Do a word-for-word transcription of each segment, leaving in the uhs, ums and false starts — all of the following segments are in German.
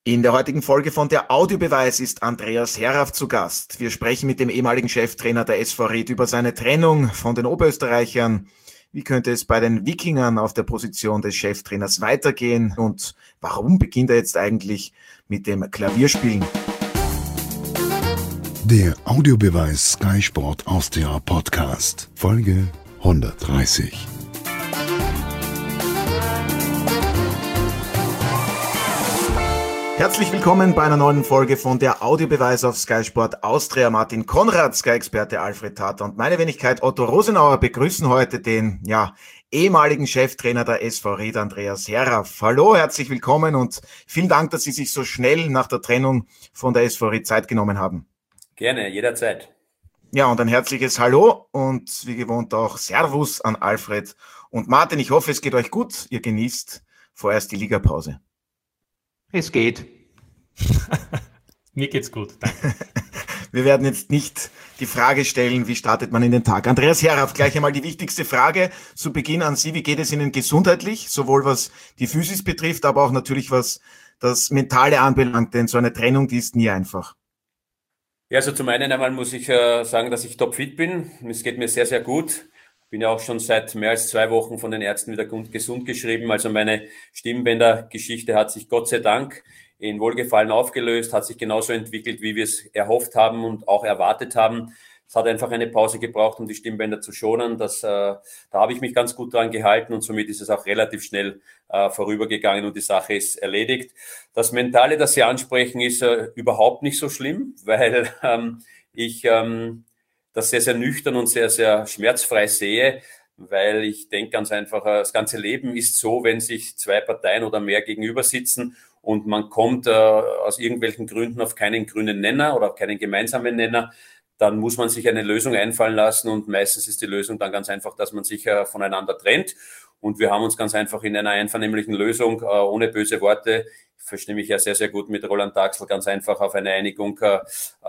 In der heutigen Folge von Der Audiobeweis ist Andreas Herraff zu Gast. Wir sprechen mit dem ehemaligen Cheftrainer der S V Ried über seine Trennung von den Oberösterreichern. Wie könnte es bei den Wikingern auf der Position des Cheftrainers weitergehen? Und warum beginnt er jetzt eigentlich mit dem Klavierspielen? Der Audiobeweis Sky Sport Austria Podcast, Folge hundertdreißig. Herzlich willkommen bei einer neuen Folge von Der Audiobeweis auf Sky Sport Austria. Martin Konrad, Sky-Experte Alfred Tater und meine Wenigkeit Otto Rosenauer begrüßen heute den ja, ehemaligen Cheftrainer der S V Ried, Andreas Herraff. Hallo, herzlich willkommen und vielen Dank, dass Sie sich so schnell nach der Trennung von der S V Ried Zeit genommen haben. Gerne, jederzeit. Ja, und ein herzliches Hallo und wie gewohnt auch Servus an Alfred und Martin. Ich hoffe, es geht euch gut. Ihr genießt vorerst die Ligapause. Es geht. Mir geht's gut, danke. Wir werden jetzt nicht die Frage stellen, wie startet man in den Tag. Andreas Herraff, gleich einmal die wichtigste Frage zu Beginn an Sie. Wie geht es Ihnen gesundheitlich, sowohl was die Physis betrifft, aber auch natürlich was das Mentale anbelangt, denn so eine Trennung, die ist nie einfach. Ja, also zum einen einmal muss ich äh, sagen, dass ich topfit bin. Es geht mir sehr, sehr gut. Bin ja auch schon seit mehr als zwei Wochen von den Ärzten wieder gesund geschrieben. Also meine Stimmbändergeschichte hat sich Gott sei Dank in Wohlgefallen aufgelöst, hat sich genauso entwickelt, wie wir es erhofft haben und auch erwartet haben. Es hat einfach eine Pause gebraucht, um die Stimmbänder zu schonen. Das, äh, da habe ich mich ganz gut dran gehalten und somit ist es auch relativ schnell äh, vorübergegangen und die Sache ist erledigt. Das Mentale, das Sie ansprechen, ist äh, überhaupt nicht so schlimm, weil ähm, ich ähm, das sehr, sehr nüchtern und sehr, sehr schmerzfrei sehe, weil ich denke ganz einfach, das ganze Leben ist so, wenn sich zwei Parteien oder mehr gegenüber sitzen und man kommt äh, aus irgendwelchen Gründen auf keinen grünen Nenner oder auf keinen gemeinsamen Nenner, dann muss man sich eine Lösung einfallen lassen und meistens ist die Lösung dann ganz einfach, dass man sich äh, voneinander trennt. Und wir haben uns ganz einfach in einer einvernehmlichen Lösung, äh, ohne böse Worte, ich verstehe mich ja sehr, sehr gut mit Roland Daxl, ganz einfach auf eine Einigung äh, äh,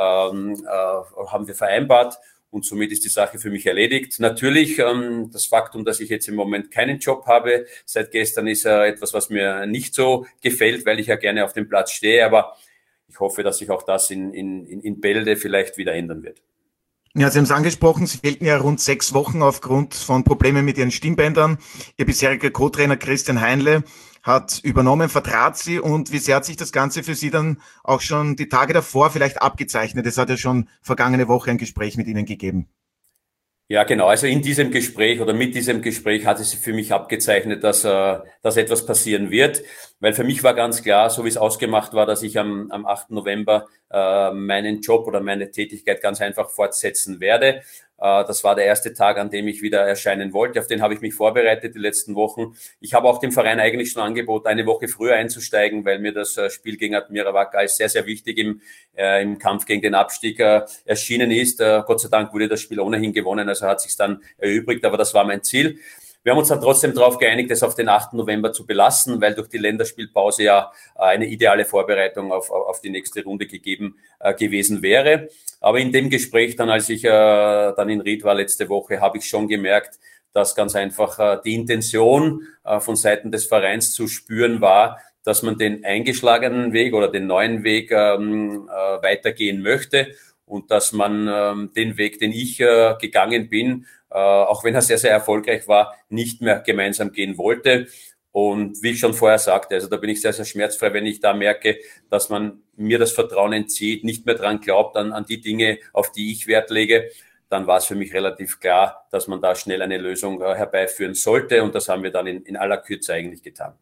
haben wir vereinbart. Und somit ist die Sache für mich erledigt. Natürlich ähm, das Faktum, dass ich jetzt im Moment keinen Job habe, seit gestern ist äh, etwas, was mir nicht so gefällt, weil ich ja gerne auf dem Platz stehe. Aber ich hoffe, dass sich auch das in, in, in Bälde vielleicht wieder ändern wird. Ja, Sie haben es angesprochen, Sie fehlten ja rund sechs Wochen aufgrund von Problemen mit Ihren Stimmbändern. Ihr bisheriger Co-Trainer Christian Heinle hat übernommen, vertrat Sie und wie sehr hat sich das Ganze für Sie dann auch schon die Tage davor vielleicht abgezeichnet? Es hat ja schon vergangene Woche ein Gespräch mit Ihnen gegeben. Ja, genau. Also in diesem Gespräch oder mit diesem Gespräch hat es sich für mich abgezeichnet, dass, äh, dass etwas passieren wird. Weil für mich war ganz klar, so wie es ausgemacht war, dass ich am, am achten November äh, meinen Job oder meine Tätigkeit ganz einfach fortsetzen werde. Äh, das war der erste Tag, an dem ich wieder erscheinen wollte. Auf den habe ich mich vorbereitet die letzten Wochen. Ich habe auch dem Verein eigentlich schon angeboten, eine Woche früher einzusteigen, weil mir das äh, Spiel gegen Admira Wacker als sehr, sehr wichtig im, äh, im Kampf gegen den Abstieg äh, erschienen ist. Äh, Gott sei Dank wurde das Spiel ohnehin gewonnen, also hat sich dann erübrigt, aber das war mein Ziel. Wir haben uns dann trotzdem darauf geeinigt, es auf den achten November zu belassen, weil durch die Länderspielpause ja eine ideale Vorbereitung auf, auf die nächste Runde gegeben äh, gewesen wäre. Aber in dem Gespräch dann, als ich äh, dann in Ried war letzte Woche, habe ich schon gemerkt, dass ganz einfach äh, die Intention äh, von Seiten des Vereins zu spüren war, dass man den eingeschlagenen Weg oder den neuen Weg ähm, äh, weitergehen möchte und dass man ähm, den Weg, den ich äh, gegangen bin, äh, auch wenn er sehr, sehr erfolgreich war, nicht mehr gemeinsam gehen wollte. Und wie ich schon vorher sagte, also da bin ich sehr, sehr schmerzfrei, wenn ich da merke, dass man mir das Vertrauen entzieht, nicht mehr dran glaubt, an, an die Dinge, auf die ich Wert lege, dann war es für mich relativ klar, dass man da schnell eine Lösung äh, herbeiführen sollte. Und das haben wir dann in, in aller Kürze eigentlich getan.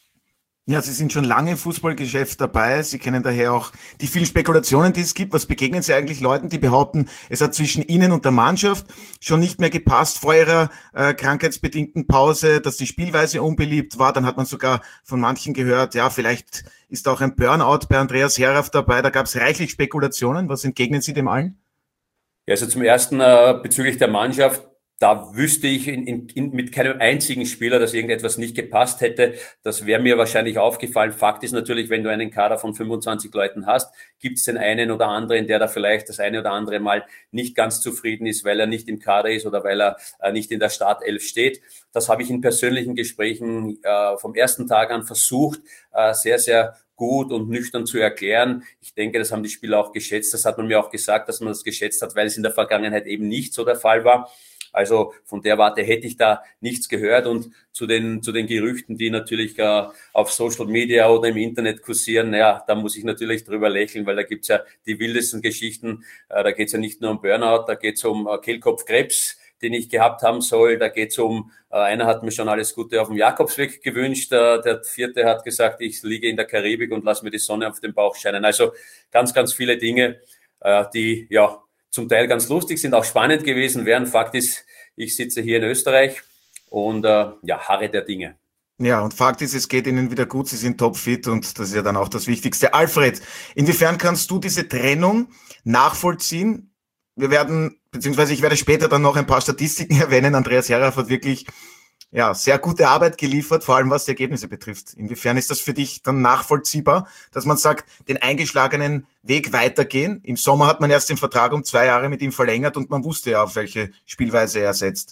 Ja, Sie sind schon lange im Fußballgeschäft dabei. Sie kennen daher auch die vielen Spekulationen, die es gibt. Was begegnen Sie eigentlich Leuten, die behaupten, es hat zwischen Ihnen und der Mannschaft schon nicht mehr gepasst vor Ihrer äh, krankheitsbedingten Pause, dass die Spielweise unbeliebt war? Dann hat man sogar von manchen gehört, ja, vielleicht ist auch ein Burnout bei Andreas Herraff dabei. Da gab es reichlich Spekulationen. Was entgegnen Sie dem allen? Ja, also zum ersten äh, bezüglich der Mannschaft. Da wüsste ich in, in, in, mit keinem einzigen Spieler, dass irgendetwas nicht gepasst hätte. Das wäre mir wahrscheinlich aufgefallen. Fakt ist natürlich, wenn du einen Kader von fünfundzwanzig Leuten hast, gibt es den einen oder anderen, der da vielleicht das eine oder andere Mal nicht ganz zufrieden ist, weil er nicht im Kader ist oder weil er äh, nicht in der Startelf steht. Das habe ich in persönlichen Gesprächen äh, vom ersten Tag an versucht, äh, sehr, sehr gut und nüchtern zu erklären. Ich denke, das haben die Spieler auch geschätzt. Das hat man mir auch gesagt, dass man das geschätzt hat, weil es in der Vergangenheit eben nicht so der Fall war. Also von der Warte hätte ich da nichts gehört. Und zu den zu den Gerüchten, die natürlich äh, auf Social Media oder im Internet kursieren, ja, da muss ich natürlich drüber lächeln, weil da gibt's ja die wildesten Geschichten. Äh, da geht's ja nicht nur um Burnout, da geht's um äh, Kehlkopfkrebs, den ich gehabt haben soll. Da geht's um, äh, einer hat mir schon alles Gute auf dem Jakobsweg gewünscht, äh, der vierte hat gesagt, ich liege in der Karibik und lass mir die Sonne auf den Bauch scheinen. Also ganz, ganz viele Dinge, äh, die ja zum Teil ganz lustig sind, auch spannend gewesen wären. Fakt ist, ich sitze hier in Österreich und äh, ja, harre der Dinge. Ja, und Fakt ist, es geht Ihnen wieder gut, Sie sind topfit und das ist ja dann auch das Wichtigste. Alfred, inwiefern kannst du diese Trennung nachvollziehen? Wir werden, beziehungsweise ich werde später dann noch ein paar Statistiken erwähnen. Andreas Heraf hat wirklich ja sehr gute Arbeit geliefert, vor allem was die Ergebnisse betrifft. Inwiefern ist das für dich dann nachvollziehbar, dass man sagt, den eingeschlagenen Weg weitergehen? Im Sommer hat man erst den Vertrag um zwei Jahre mit ihm verlängert und man wusste ja, auf welche Spielweise er setzt.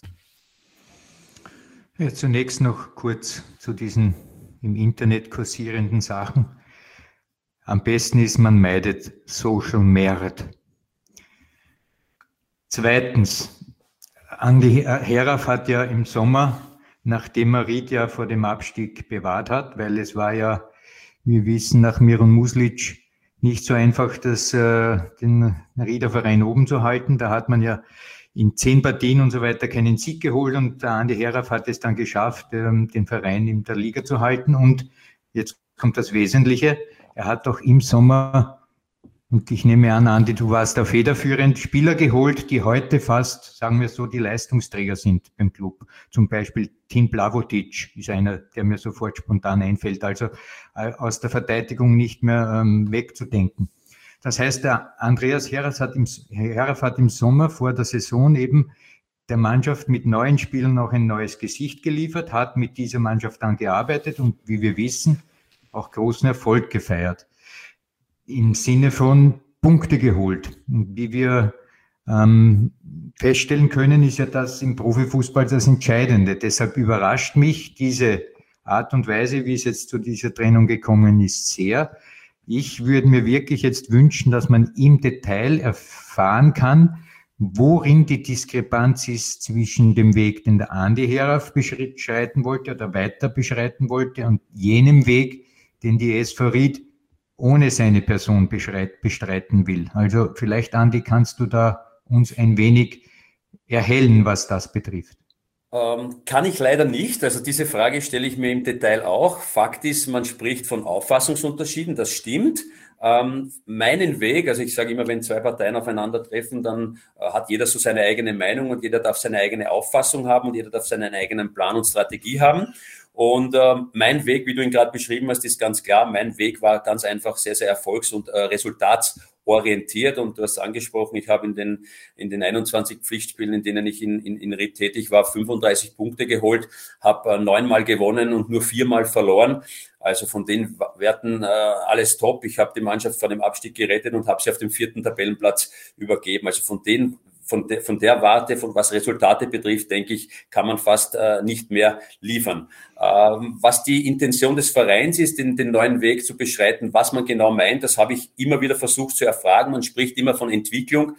Ja, zunächst noch kurz zu diesen im Internet kursierenden Sachen. Am besten ist, man meidet Social Merit. Zweitens, Andi Heraf hat ja im Sommer, nachdem er Ried ja vor dem Abstieg bewahrt hat, weil es war ja, wir wissen, nach Miron Muslic nicht so einfach, das, äh, den Rieder Verein oben zu halten. Da hat man ja in zehn Partien und so weiter keinen Sieg geholt und der Andi Heraf hat es dann geschafft, ähm, den Verein in der Liga zu halten. Und jetzt kommt das Wesentliche, er hat doch im Sommer, und ich nehme an, Andi, du warst da federführend, Spieler geholt, die heute fast, sagen wir so, die Leistungsträger sind beim Club. Zum Beispiel Tim Blavotic ist einer, der mir sofort spontan einfällt, also äh, aus der Verteidigung nicht mehr ähm, wegzudenken. Das heißt, der Andreas Heraf hat, im, Heraf hat im Sommer vor der Saison eben der Mannschaft mit neuen Spielern noch ein neues Gesicht geliefert, hat mit dieser Mannschaft dann gearbeitet und, wie wir wissen, auch großen Erfolg gefeiert. Im Sinne von Punkte geholt. Und wie wir ähm, feststellen können, ist ja das im Profifußball das Entscheidende. Deshalb überrascht mich diese Art und Weise, wie es jetzt zu dieser Trennung gekommen ist, sehr. Ich würde mir wirklich jetzt wünschen, dass man im Detail erfahren kann, worin die Diskrepanz ist zwischen dem Weg, den der Andi Heraf beschreiten wollte oder weiter beschreiten wollte und jenem Weg, den die S V Ried ohne seine Person bestreiten will. Also vielleicht, Andi, kannst du da uns ein wenig erhellen, was das betrifft? Ähm, kann ich leider nicht. Also diese Frage stelle ich mir im Detail auch. Fakt ist, man spricht von Auffassungsunterschieden, das stimmt. Ähm, meinen Weg, also ich sage immer, wenn zwei Parteien aufeinandertreffen, dann äh, hat jeder so seine eigene Meinung und jeder darf seine eigene Auffassung haben und jeder darf seinen eigenen Plan und Strategie haben. Und äh, mein Weg, wie du ihn gerade beschrieben hast, ist ganz klar. Mein Weg war ganz einfach sehr, sehr erfolgs- und äh, resultatsorientiert. Und du hast angesprochen, ich habe in den in den einundzwanzig Pflichtspielen, in denen ich in, in, in Ried tätig war, fünfunddreißig Punkte geholt, habe äh, neunmal gewonnen und nur viermal verloren. Also von den Werten äh, alles top. Ich habe die Mannschaft vor dem Abstieg gerettet und habe sie auf dem vierten Tabellenplatz übergeben. Also von den Von der, von der Warte, von was Resultate betrifft, denke ich, kann man fast äh, nicht mehr liefern. Ähm, was die Intention des Vereins ist, den, den neuen Weg zu beschreiten, was man genau meint, das habe ich immer wieder versucht zu erfragen. Man spricht immer von Entwicklung.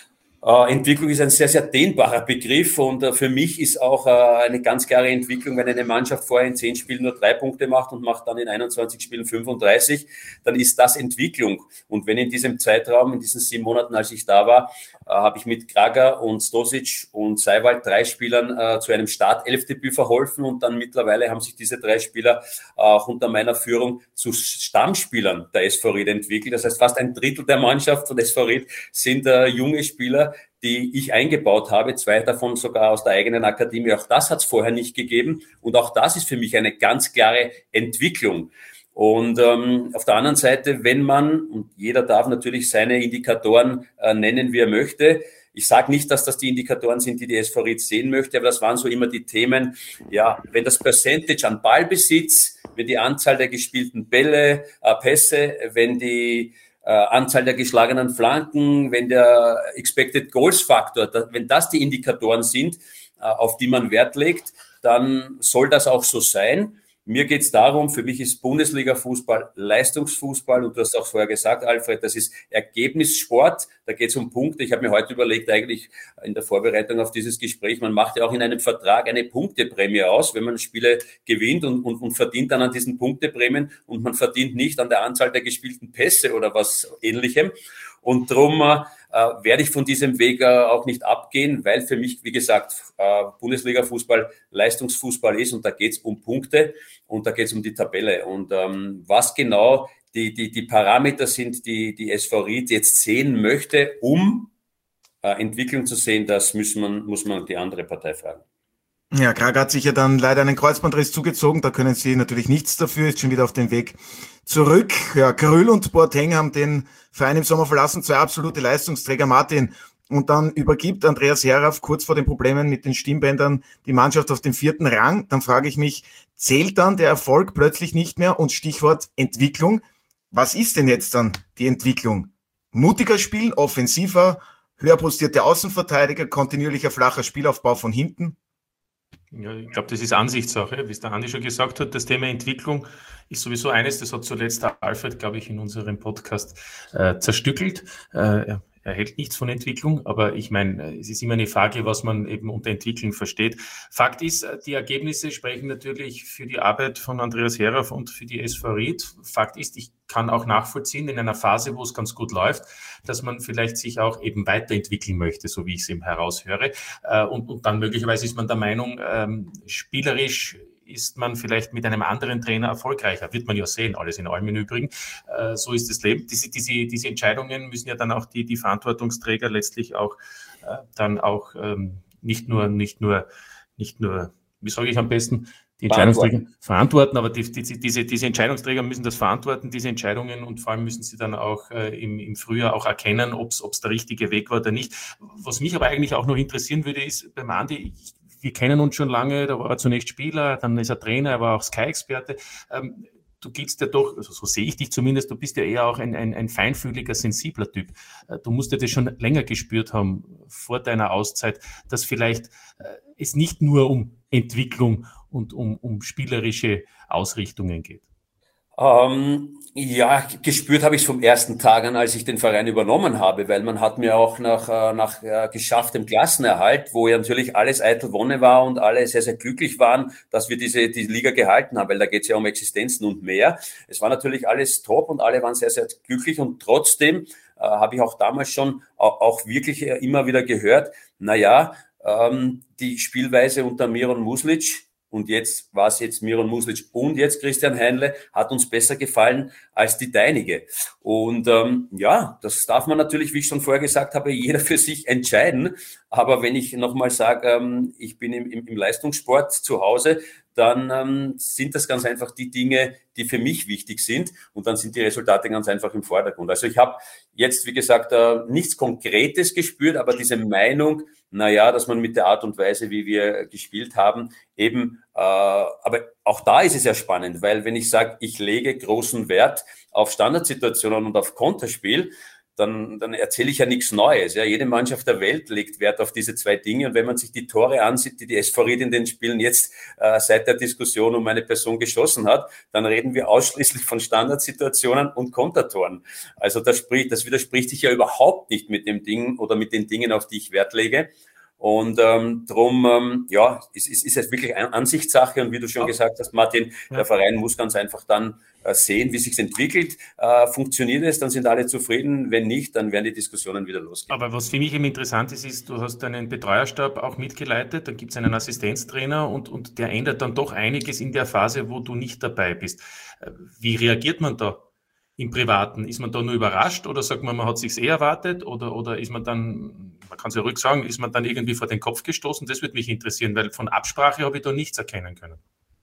Äh, Entwicklung ist ein sehr, sehr dehnbarer Begriff und äh, für mich ist auch äh, eine ganz klare Entwicklung, wenn eine Mannschaft vorher in zehn Spielen nur drei Punkte macht und macht dann in einundzwanzig Spielen fünfunddreißig, dann ist das Entwicklung. Und wenn in diesem Zeitraum, in diesen sieben Monaten, als ich da war, äh, habe ich mit Krager und Stosic und Seiwald drei Spielern äh, zu einem Startelfdebüt verholfen und dann mittlerweile haben sich diese drei Spieler äh, auch unter meiner Führung zu Stammspielern der S V Ried entwickelt. Das heißt, fast ein Drittel der Mannschaft von S V Ried sind äh, junge Spieler, die ich eingebaut habe, zwei davon sogar aus der eigenen Akademie. Auch das hat es vorher nicht gegeben und auch das ist für mich eine ganz klare Entwicklung. Und ähm, auf der anderen Seite, wenn man, und jeder darf natürlich seine Indikatoren äh, nennen, wie er möchte, ich sage nicht, dass das die Indikatoren sind, die die S V Ried sehen möchte, aber das waren so immer die Themen, ja, wenn das Percentage an Ballbesitz, wenn die Anzahl der gespielten Bälle, äh, Pässe, wenn die Äh, Anzahl der geschlagenen Flanken, wenn der Expected Goals Faktor, da, wenn das die Indikatoren sind, äh, auf die man Wert legt, dann soll das auch so sein. Mir geht es darum, für mich ist Bundesliga-Fußball Leistungsfußball und du hast auch vorher gesagt, Alfred, das ist Ergebnissport, da geht es um Punkte. Ich habe mir heute überlegt, eigentlich in der Vorbereitung auf dieses Gespräch, man macht ja auch in einem Vertrag eine Punkteprämie aus, wenn man Spiele gewinnt und, und, und verdient dann an diesen Punkteprämien und man verdient nicht an der Anzahl der gespielten Pässe oder was Ähnlichem. Und darum äh, werde ich von diesem Weg äh, auch nicht abgehen, weil für mich, wie gesagt, äh, Bundesliga-Fußball Leistungsfußball ist und da geht es um Punkte und da geht es um die Tabelle. Und ähm, was genau die, die, die Parameter sind, die die S V Ried jetzt sehen möchte, um äh, Entwicklung zu sehen, das müssen man, muss man die andere Partei fragen. Ja, Krag hat sich ja dann leider einen Kreuzbandriss zugezogen, da können Sie natürlich nichts dafür, ist schon wieder auf dem Weg zurück. Ja, Krüll und Boateng haben den Verein im Sommer verlassen, zwei absolute Leistungsträger. Martin, und dann übergibt Andreas Herauf kurz vor den Problemen mit den Stimmbändern die Mannschaft auf den vierten Rang. Dann frage ich mich, zählt dann der Erfolg plötzlich nicht mehr? Und Stichwort Entwicklung, was ist denn jetzt dann die Entwicklung? Mutiger spielen, offensiver, höher postierte Außenverteidiger, kontinuierlicher flacher Spielaufbau von hinten? Ja, ich glaube, das ist Ansichtssache. Wie es der Andi schon gesagt hat, das Thema Entwicklung ist sowieso eines, das hat zuletzt der Alfred, glaube ich, in unserem Podcast äh, zerstückelt. Äh, er hält nichts von Entwicklung, aber ich meine, es ist immer eine Frage, was man eben unter Entwicklung versteht. Fakt ist, die Ergebnisse sprechen natürlich für die Arbeit von Andreas Herauf und für die S V Ried. Fakt ist, ich kann auch nachvollziehen, in einer Phase, wo es ganz gut läuft, dass man vielleicht sich auch eben weiterentwickeln möchte, so wie ich es eben heraushöre. Und, und dann möglicherweise ist man der Meinung, ähm, spielerisch ist man vielleicht mit einem anderen Trainer erfolgreicher. Wird man ja sehen, alles in allem im Übrigen. Äh, so ist das Leben. Diese, diese, diese Entscheidungen müssen ja dann auch die, die Verantwortungsträger letztlich auch äh, dann auch ähm, nicht nur, nicht nur, nicht nur, wie sage ich am besten, die Entscheidungsträger verantworten, verantworten aber die, die, diese, diese Entscheidungsträger müssen das verantworten, diese Entscheidungen, und vor allem müssen sie dann auch äh, im, im Frühjahr auch erkennen, ob es der richtige Weg war oder nicht. Was mich aber eigentlich auch noch interessieren würde, ist beim Andi, ich, wir kennen uns schon lange, da war er zunächst Spieler, dann ist er Trainer, er war auch Sky-Experte. Ähm, du giltst ja doch, also so sehe ich dich zumindest, du bist ja eher auch ein, ein, ein feinfühliger, sensibler Typ. Äh, du musst ja das schon länger gespürt haben, vor deiner Auszeit, dass vielleicht äh, es nicht nur um Entwicklung und um, um spielerische Ausrichtungen geht. Ähm, ja, gespürt habe ich es vom ersten Tag an, als ich den Verein übernommen habe, weil man hat mir auch nach, nach äh, geschafftem Klassenerhalt, wo ja natürlich alles eitel Wonne war und alle sehr, sehr glücklich waren, dass wir diese die Liga gehalten haben, weil da geht es ja um Existenzen und mehr. Es war natürlich alles top und alle waren sehr, sehr glücklich und trotzdem äh, habe ich auch damals schon auch, auch wirklich immer wieder gehört, naja, ähm, die Spielweise unter Miron Muslic, und jetzt war es jetzt Miron Muslic und jetzt Christian Heinle, hat uns besser gefallen als die deinige. Und ähm, ja, das darf man natürlich, wie ich schon vorher gesagt habe, jeder für sich entscheiden. Aber wenn ich nochmal sage, ähm, ich bin im, im, im Leistungssport zu Hause, dann ähm, sind das ganz einfach die Dinge, die für mich wichtig sind. Und dann sind die Resultate ganz einfach im Vordergrund. Also ich habe jetzt, wie gesagt, äh, nichts Konkretes gespürt, aber diese Meinung, naja, dass man mit der Art und Weise, wie wir gespielt haben, eben, äh, aber auch da ist es ja spannend, weil wenn ich sage, ich lege großen Wert auf Standardsituationen und auf Konterspiel, dann, dann erzähle ich ja nichts Neues. Ja, jede Mannschaft der Welt legt Wert auf diese zwei Dinge. Und wenn man sich die Tore ansieht, die die S V Ried in den Spielen jetzt äh, seit der Diskussion um eine Person geschossen hat, dann reden wir ausschließlich von Standardsituationen und Kontertoren. Also das spricht, das widerspricht sich ja überhaupt nicht mit dem Ding oder mit den Dingen, auf die ich Wert lege. Und ähm, drum, ähm, ja, es ist, ist jetzt wirklich eine Ansichtssache. Und wie du schon gesagt hast, Martin, ja. Der Verein muss ganz einfach dann äh, sehen, wie sich's entwickelt. Äh, funktioniert es, dann sind alle zufrieden. Wenn nicht, dann werden die Diskussionen wieder losgehen. Aber was für mich eben interessant ist, ist, du hast einen Betreuerstab auch mitgeleitet, dann gibt es einen Assistenztrainer und, und der ändert dann doch einiges in der Phase, wo du nicht dabei bist. Wie reagiert man da? Im Privaten, ist man da nur überrascht oder sagt man, man hat sich's eh erwartet oder, oder ist man dann, man kann es ja ruhig sagen, ist man dann irgendwie vor den Kopf gestoßen? Das würde mich interessieren, weil von Absprache habe ich da nichts erkennen können.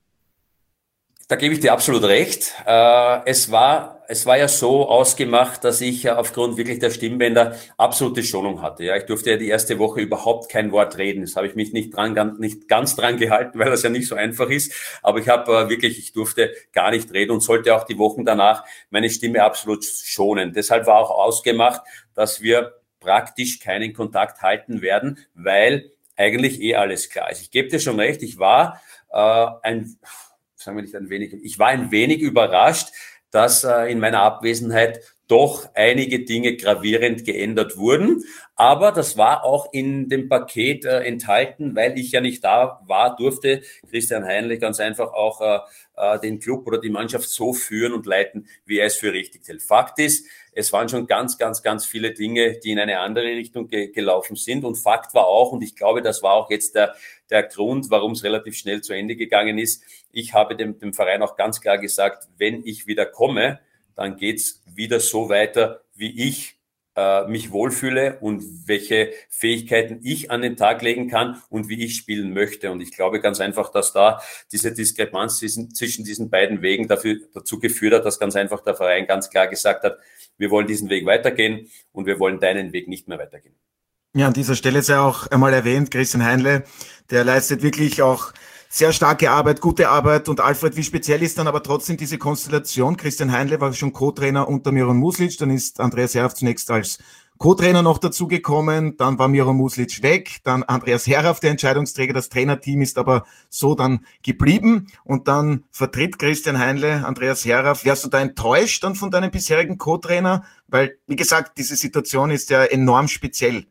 Da gebe ich dir absolut recht. Äh, es war, es war ja so ausgemacht, dass ich ja aufgrund wirklich der Stimmbänder absolute Schonung hatte. Ja, ich durfte ja die erste Woche überhaupt kein Wort reden. Das habe ich mich nicht dran, nicht ganz dran gehalten, weil das ja nicht so einfach ist. Aber ich habe äh, wirklich, ich durfte gar nicht reden und sollte auch die Wochen danach meine Stimme absolut schonen. Deshalb war auch ausgemacht, dass wir praktisch keinen Kontakt halten werden, weil eigentlich eh alles klar ist. Ich gebe dir schon recht, ich war äh, ein sagen wir nicht ein wenig, ich war ein wenig überrascht, dass äh, in meiner Abwesenheit doch einige Dinge gravierend geändert wurden. Aber das war auch in dem Paket äh, enthalten, weil ich ja nicht da war, durfte Christian Heinle ganz einfach auch äh, äh, den Club oder die Mannschaft so führen und leiten, wie er es für richtig hält. Fakt ist, es waren schon ganz, ganz, ganz viele Dinge, die in eine andere Richtung ge- gelaufen sind. Und Fakt war auch, und ich glaube, das war auch jetzt der, der Grund, warum es relativ schnell zu Ende gegangen ist. Ich habe dem, dem Verein auch ganz klar gesagt, wenn ich wieder komme, dann geht's wieder so weiter, wie ich äh, mich wohlfühle und welche Fähigkeiten ich an den Tag legen kann und wie ich spielen möchte. Und ich glaube ganz einfach, dass da diese Diskrepanz zwischen, zwischen diesen beiden Wegen dafür, dazu geführt hat, dass ganz einfach der Verein ganz klar gesagt hat, wir wollen diesen Weg weitergehen und wir wollen deinen Weg nicht mehr weitergehen. Ja, an dieser Stelle sei auch einmal erwähnt, Christian Heinle, der leistet wirklich auch sehr starke Arbeit, gute Arbeit. Und Alfred, wie speziell ist dann aber trotzdem diese Konstellation? Christian Heinle war schon Co-Trainer unter Miron Muslic, dann ist Andreas Heraf zunächst als Co-Trainer noch dazugekommen, dann war Miron Muslic weg, dann Andreas Heraf der Entscheidungsträger, das Trainerteam ist aber so dann geblieben und dann vertritt Christian Heinle Andreas Heraf. Wärst du da enttäuscht dann von deinem bisherigen Co-Trainer? Weil, wie gesagt, diese Situation ist ja enorm speziell.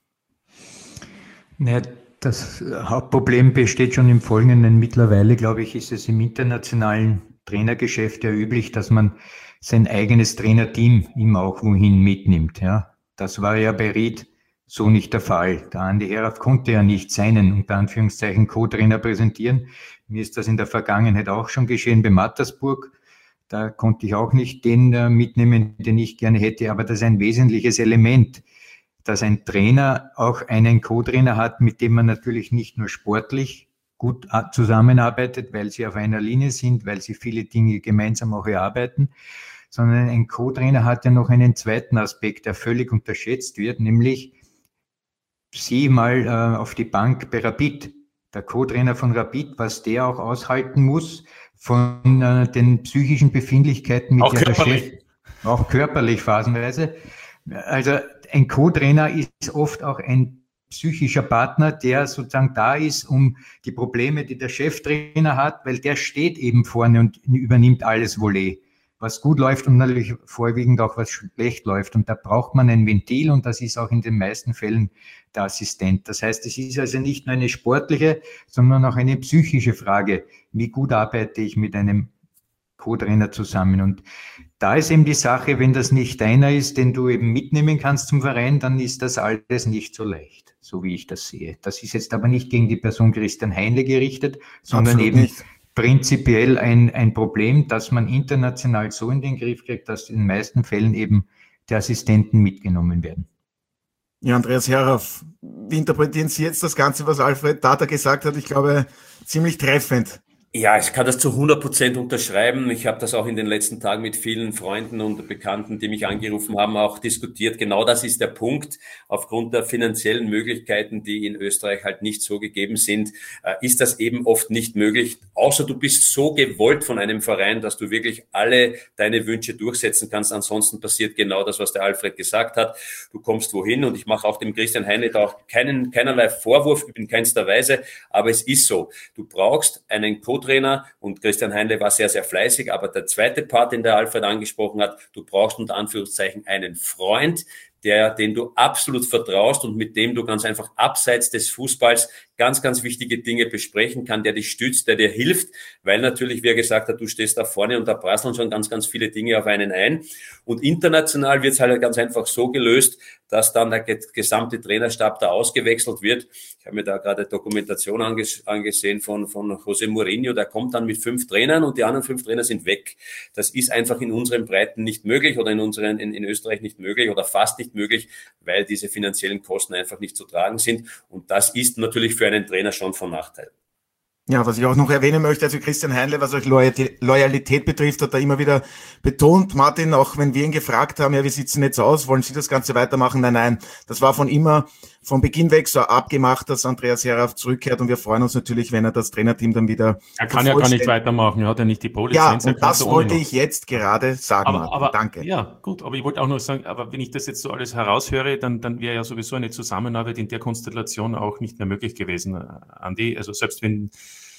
Naja, das Hauptproblem besteht schon im Folgenden. Mittlerweile, glaube ich, ist es im internationalen Trainergeschäft ja üblich, dass man sein eigenes Trainerteam immer auch wohin mitnimmt. Ja, das war ja bei Ried so nicht der Fall. Der Andi Heraf konnte ja nicht seinen, unter Anführungszeichen, Co-Trainer präsentieren. Mir ist das in der Vergangenheit auch schon geschehen bei Mattersburg. Da konnte ich auch nicht den äh, mitnehmen, den ich gerne hätte. Aber das ist ein wesentliches Element, dass ein Trainer auch einen Co-Trainer hat, mit dem man natürlich nicht nur sportlich gut zusammenarbeitet, weil sie auf einer Linie sind, weil sie viele Dinge gemeinsam auch erarbeiten, sondern ein Co-Trainer hat ja noch einen zweiten Aspekt, der völlig unterschätzt wird, nämlich sieh mal äh, auf die Bank bei Rapid. Der Co-Trainer von Rapid, was der auch aushalten muss von äh, den psychischen Befindlichkeiten, mit auch der körperlich. der Chef, auch körperlich phasenweise. Also ein Co-Trainer ist oft auch ein psychischer Partner, der sozusagen da ist, um die Probleme, die der Cheftrainer hat, weil der steht eben vorne und übernimmt alles Volley, was gut läuft und natürlich vorwiegend auch was schlecht läuft. Und da braucht man ein Ventil und das ist auch in den meisten Fällen der Assistent. Das heißt, es ist also nicht nur eine sportliche, sondern auch eine psychische Frage. Wie gut arbeite ich mit einem Co-Trainer zusammen? Und da ist eben die Sache, wenn das nicht deiner ist, den du eben mitnehmen kannst zum Verein, dann ist das alles nicht so leicht, so wie ich das sehe. Das ist jetzt aber nicht gegen die Person Christian Heinle gerichtet, sondern Absolut eben nicht. Prinzipiell ein, ein Problem, das man international so in den Griff kriegt, dass in den meisten Fällen eben die Assistenten mitgenommen werden. Ja, Andreas Heraf, wie interpretieren Sie jetzt das Ganze, was Alfred Tata gesagt hat? Ich glaube, ziemlich treffend. Ja, ich kann das zu hundert Prozent unterschreiben. Ich habe das auch in den letzten Tagen mit vielen Freunden und Bekannten, die mich angerufen haben, auch diskutiert. Genau das ist der Punkt. Aufgrund der finanziellen Möglichkeiten, die in Österreich halt nicht so gegeben sind, ist das eben oft nicht möglich. Außer du bist so gewollt von einem Verein, dass du wirklich alle deine Wünsche durchsetzen kannst. Ansonsten passiert genau das, was der Alfred gesagt hat. Du kommst wohin und ich mache auch dem Christian Heinle da auch keinen, keinerlei Vorwurf in keinster Weise. Aber es ist so. Du brauchst einen Co Trainer und Christian Heinle war sehr, sehr fleißig, aber der zweite Part, den der Alfred angesprochen hat, du brauchst unter Anführungszeichen einen Freund, der, den du absolut vertraust und mit dem du ganz einfach abseits des Fußballs ganz, ganz wichtige Dinge besprechen kann, der dich stützt, der dir hilft, weil natürlich, wie er gesagt hat, du stehst da vorne und da prasseln schon ganz, ganz viele Dinge auf einen ein. Und international wird es halt ganz einfach so gelöst, dass dann der gesamte Trainerstab da ausgewechselt wird. Ich habe mir da gerade Dokumentation anges- angesehen von, von José Mourinho, der kommt dann mit fünf Trainern und die anderen fünf Trainer sind weg. Das ist einfach in unseren Breiten nicht möglich oder in unseren, in, in Österreich nicht möglich oder fast nicht möglich, weil diese finanziellen Kosten einfach nicht zu tragen sind. Und das ist natürlich für einen Trainer schon von Nachteil. Ja, was ich auch noch erwähnen möchte, also Christian Heinle, was euch Loyalität betrifft, hat er immer wieder betont. Martin, auch wenn wir ihn gefragt haben, ja, wie sieht's denn jetzt aus? Wollen Sie das Ganze weitermachen? Nein, nein. Das war von immer, von Beginn weg so abgemacht, dass Andreas Heraf zurückkehrt und wir freuen uns natürlich, wenn er das Trainerteam dann wieder... Er kann ja gar nicht weitermachen, er hat ja nicht die Pro-Lizenz. Ja, und das wollte ich jetzt gerade sagen, aber, Martin. aber, Danke. Ja, gut, aber ich wollte auch noch sagen, aber wenn ich das jetzt so alles heraushöre, dann, dann wäre ja sowieso eine Zusammenarbeit in der Konstellation auch nicht mehr möglich gewesen, Andi. Also selbst wenn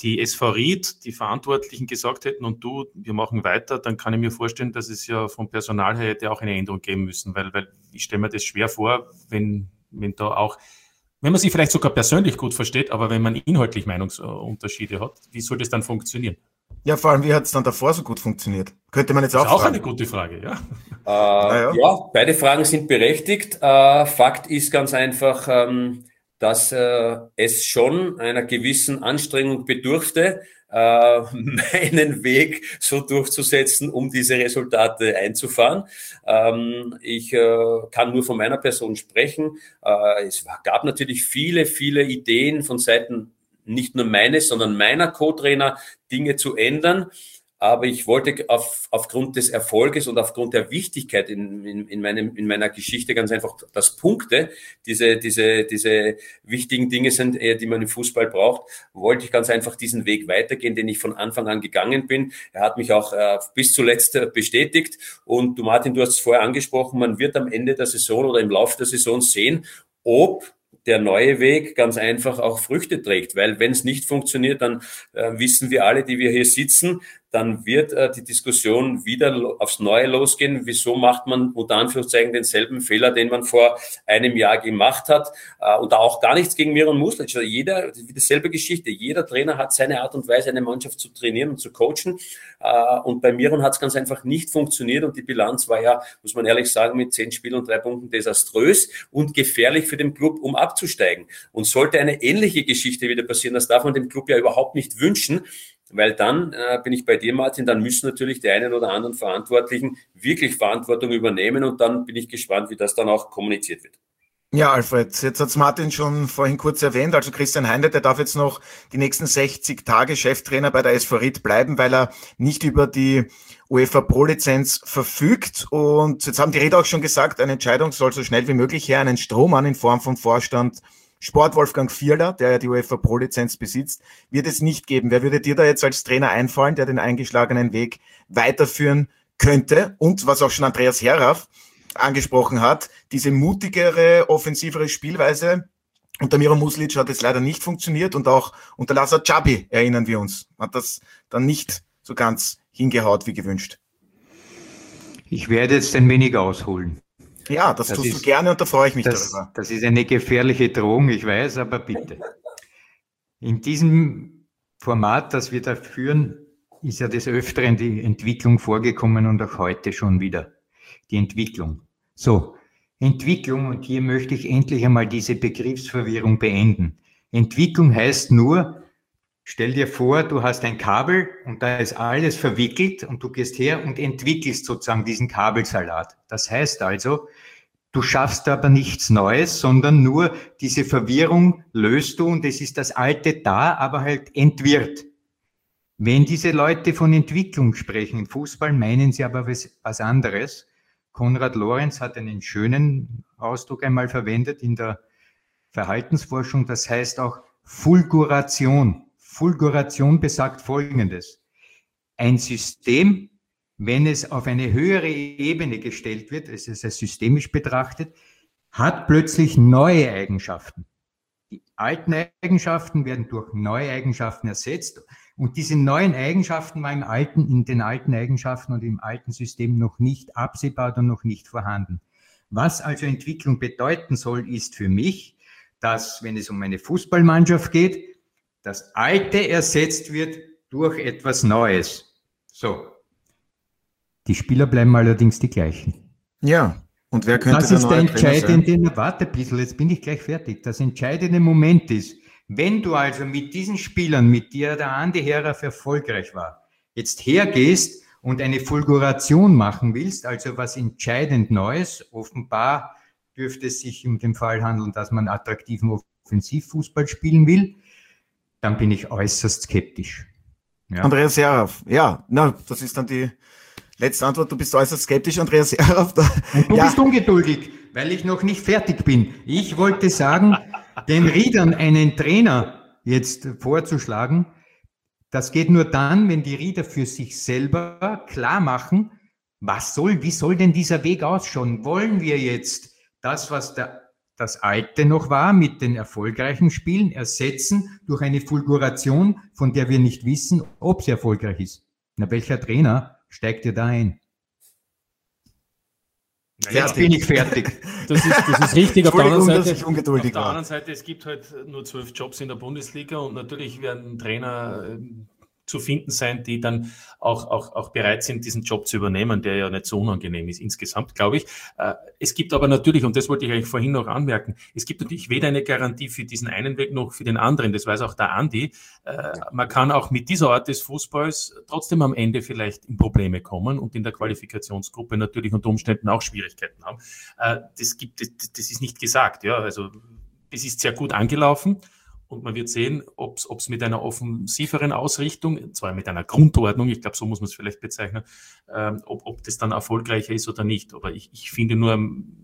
die S V Ried, die Verantwortlichen gesagt hätten und du, wir machen weiter, dann kann ich mir vorstellen, dass es ja vom Personal her hätte auch eine Änderung geben müssen, weil, weil ich stelle mir das schwer vor, wenn, wenn da auch, wenn man sich vielleicht sogar persönlich gut versteht, aber wenn man inhaltlich Meinungsunterschiede hat, wie soll das dann funktionieren? Ja, vor allem, wie hat es dann davor so gut funktioniert? Könnte man jetzt auch Das ist auch fragen. eine gute Frage, ja. Äh, ja. ja, beide Fragen sind berechtigt. Äh, Fakt ist ganz einfach, ähm, dass äh, es schon einer gewissen Anstrengung bedurfte, äh, meinen Weg so durchzusetzen, um diese Resultate einzufahren. Ähm, ich äh, kann nur von meiner Person sprechen. Äh, es gab natürlich viele, viele Ideen von Seiten nicht nur meines, sondern meiner Co-Trainer, Dinge zu ändern. Aber ich wollte auf, aufgrund des Erfolges und aufgrund der Wichtigkeit in, in, in, meinem, in meiner Geschichte ganz einfach, dass Punkte diese, diese, diese wichtigen Dinge sind, die man im Fußball braucht, wollte ich ganz einfach diesen Weg weitergehen, den ich von Anfang an gegangen bin. Er hat mich auch äh, bis zuletzt bestätigt. Und du, Martin, du hast es vorher angesprochen, man wird am Ende der Saison oder im Laufe der Saison sehen, ob der neue Weg ganz einfach auch Früchte trägt, weil wenn es nicht funktioniert, dann äh, wissen wir alle, die wir hier sitzen, dann wird äh, die Diskussion wieder aufs Neue losgehen. Wieso macht man unter Anführungszeichen denselben Fehler, den man vor einem Jahr gemacht hat? Äh, und da auch gar nichts gegen Miron Muslic. Also jeder, dieselbe Geschichte. Jeder Trainer hat seine Art und Weise, eine Mannschaft zu trainieren und zu coachen. Äh, und bei Miron hat es ganz einfach nicht funktioniert. Und die Bilanz war ja, muss man ehrlich sagen, mit zehn Spielen und drei Punkten desaströs und gefährlich für den Club, um abzusteigen. Und sollte eine ähnliche Geschichte wieder passieren, das darf man dem Club ja überhaupt nicht wünschen. Weil dann äh, bin ich bei dir, Martin, dann müssen natürlich die einen oder anderen Verantwortlichen wirklich Verantwortung übernehmen und dann bin ich gespannt, wie das dann auch kommuniziert wird. Ja, Alfred, jetzt hat's Martin schon vorhin kurz erwähnt, also Christian Heindl, der darf jetzt noch die nächsten sechzig Tage Cheftrainer bei der S V Ried bleiben, weil er nicht über die UEFA Pro-Lizenz verfügt. Und jetzt haben die Räder auch schon gesagt, eine Entscheidung soll so schnell wie möglich her, einen Strohmann in Form vom Vorstand Sport Wolfgang Vierler, der ja die UEFA Pro-Lizenz besitzt, wird es nicht geben. Wer würde dir da jetzt als Trainer einfallen, der den eingeschlagenen Weg weiterführen könnte? Und was auch schon Andreas Herraff angesprochen hat, diese mutigere, offensivere Spielweise unter Miron Muslic hat es leider nicht funktioniert und auch unter Lazar Cabi, erinnern wir uns, hat das dann nicht so ganz hingehaut wie gewünscht. Ich werde jetzt ein wenig ausholen. Ja, das, das tust ist, du gerne und da freue ich mich das, darüber. Das ist eine gefährliche Drohung, ich weiß, aber bitte. In diesem Format, das wir da führen, ist ja des Öfteren die Entwicklung vorgekommen und auch heute schon wieder die Entwicklung. So, Entwicklung, und hier möchte ich endlich einmal diese Begriffsverwirrung beenden. Entwicklung heißt nur, stell dir vor, du hast ein Kabel und da ist alles verwickelt und du gehst her und entwickelst sozusagen diesen Kabelsalat. Das heißt also, du schaffst aber nichts Neues, sondern nur diese Verwirrung löst du und es ist das Alte da, aber halt entwirrt. Wenn diese Leute von Entwicklung sprechen im Fußball, meinen sie aber was, was anderes. Konrad Lorenz hat einen schönen Ausdruck einmal verwendet in der Verhaltensforschung, das heißt auch Fulguration. Fulguration besagt Folgendes. Ein System, wenn es auf eine höhere Ebene gestellt wird, es ist systemisch betrachtet, hat plötzlich neue Eigenschaften. Die alten Eigenschaften werden durch neue Eigenschaften ersetzt und diese neuen Eigenschaften waren im alten, in den alten Eigenschaften und im alten System noch nicht absehbar oder noch nicht vorhanden. Was also Entwicklung bedeuten soll, ist für mich, dass, wenn es um eine Fußballmannschaft geht, das Alte ersetzt wird durch etwas Neues. So. Die Spieler bleiben allerdings die gleichen. Ja. Und wer könnte das ist der entscheidende, warte ein bisschen, jetzt bin ich gleich fertig. Das entscheidende Moment ist, wenn du also mit diesen Spielern, mit der der Andi Herraff erfolgreich war, jetzt hergehst und eine Fulguration machen willst, also was entscheidend Neues, offenbar dürfte es sich um den Fall handeln, dass man attraktiven Offensivfußball spielen will, dann bin ich äußerst skeptisch. Ja. Andreas Herraff, ja, na, das ist dann die letzte Antwort. Du bist äußerst skeptisch, Andreas Herraff. Und du ja. bist ungeduldig, weil ich noch nicht fertig bin. Ich wollte sagen, den Riedern einen Trainer jetzt vorzuschlagen, das geht nur dann, wenn die Rieder für sich selber klar machen, was soll, wie soll denn dieser Weg ausschauen? Wollen wir jetzt das, was der das Alte noch war mit den erfolgreichen Spielen, ersetzen durch eine Fulguration, von der wir nicht wissen, ob sie erfolgreich ist. Na, welcher Trainer steigt ihr da ein? Naja, Jetzt bin ich fertig. Das ist, das ist richtig. Auf der anderen Seite, dass ich ungeduldig auf der war. anderen Seite, es gibt halt nur zwölf Jobs in der Bundesliga und natürlich werden Trainer äh, zu finden sein, die dann auch, auch, auch bereit sind, diesen Job zu übernehmen, der ja nicht so unangenehm ist insgesamt, glaube ich. Äh, es gibt aber natürlich, und das wollte ich eigentlich vorhin noch anmerken, es gibt natürlich weder eine Garantie für diesen einen Weg noch für den anderen, das weiß auch der Andi. Äh, man kann auch mit dieser Art des Fußballs trotzdem am Ende vielleicht in Probleme kommen und in der Qualifikationsgruppe natürlich unter Umständen auch Schwierigkeiten haben. Äh, das gibt, das, das ist nicht gesagt, ja, also es ist sehr gut angelaufen. Und man wird sehen, ob es mit einer offensiveren Ausrichtung, zwar mit einer Grundordnung, ich glaube, so muss man es vielleicht bezeichnen, ähm, ob, ob das dann erfolgreicher ist oder nicht. Aber ich, ich finde nur,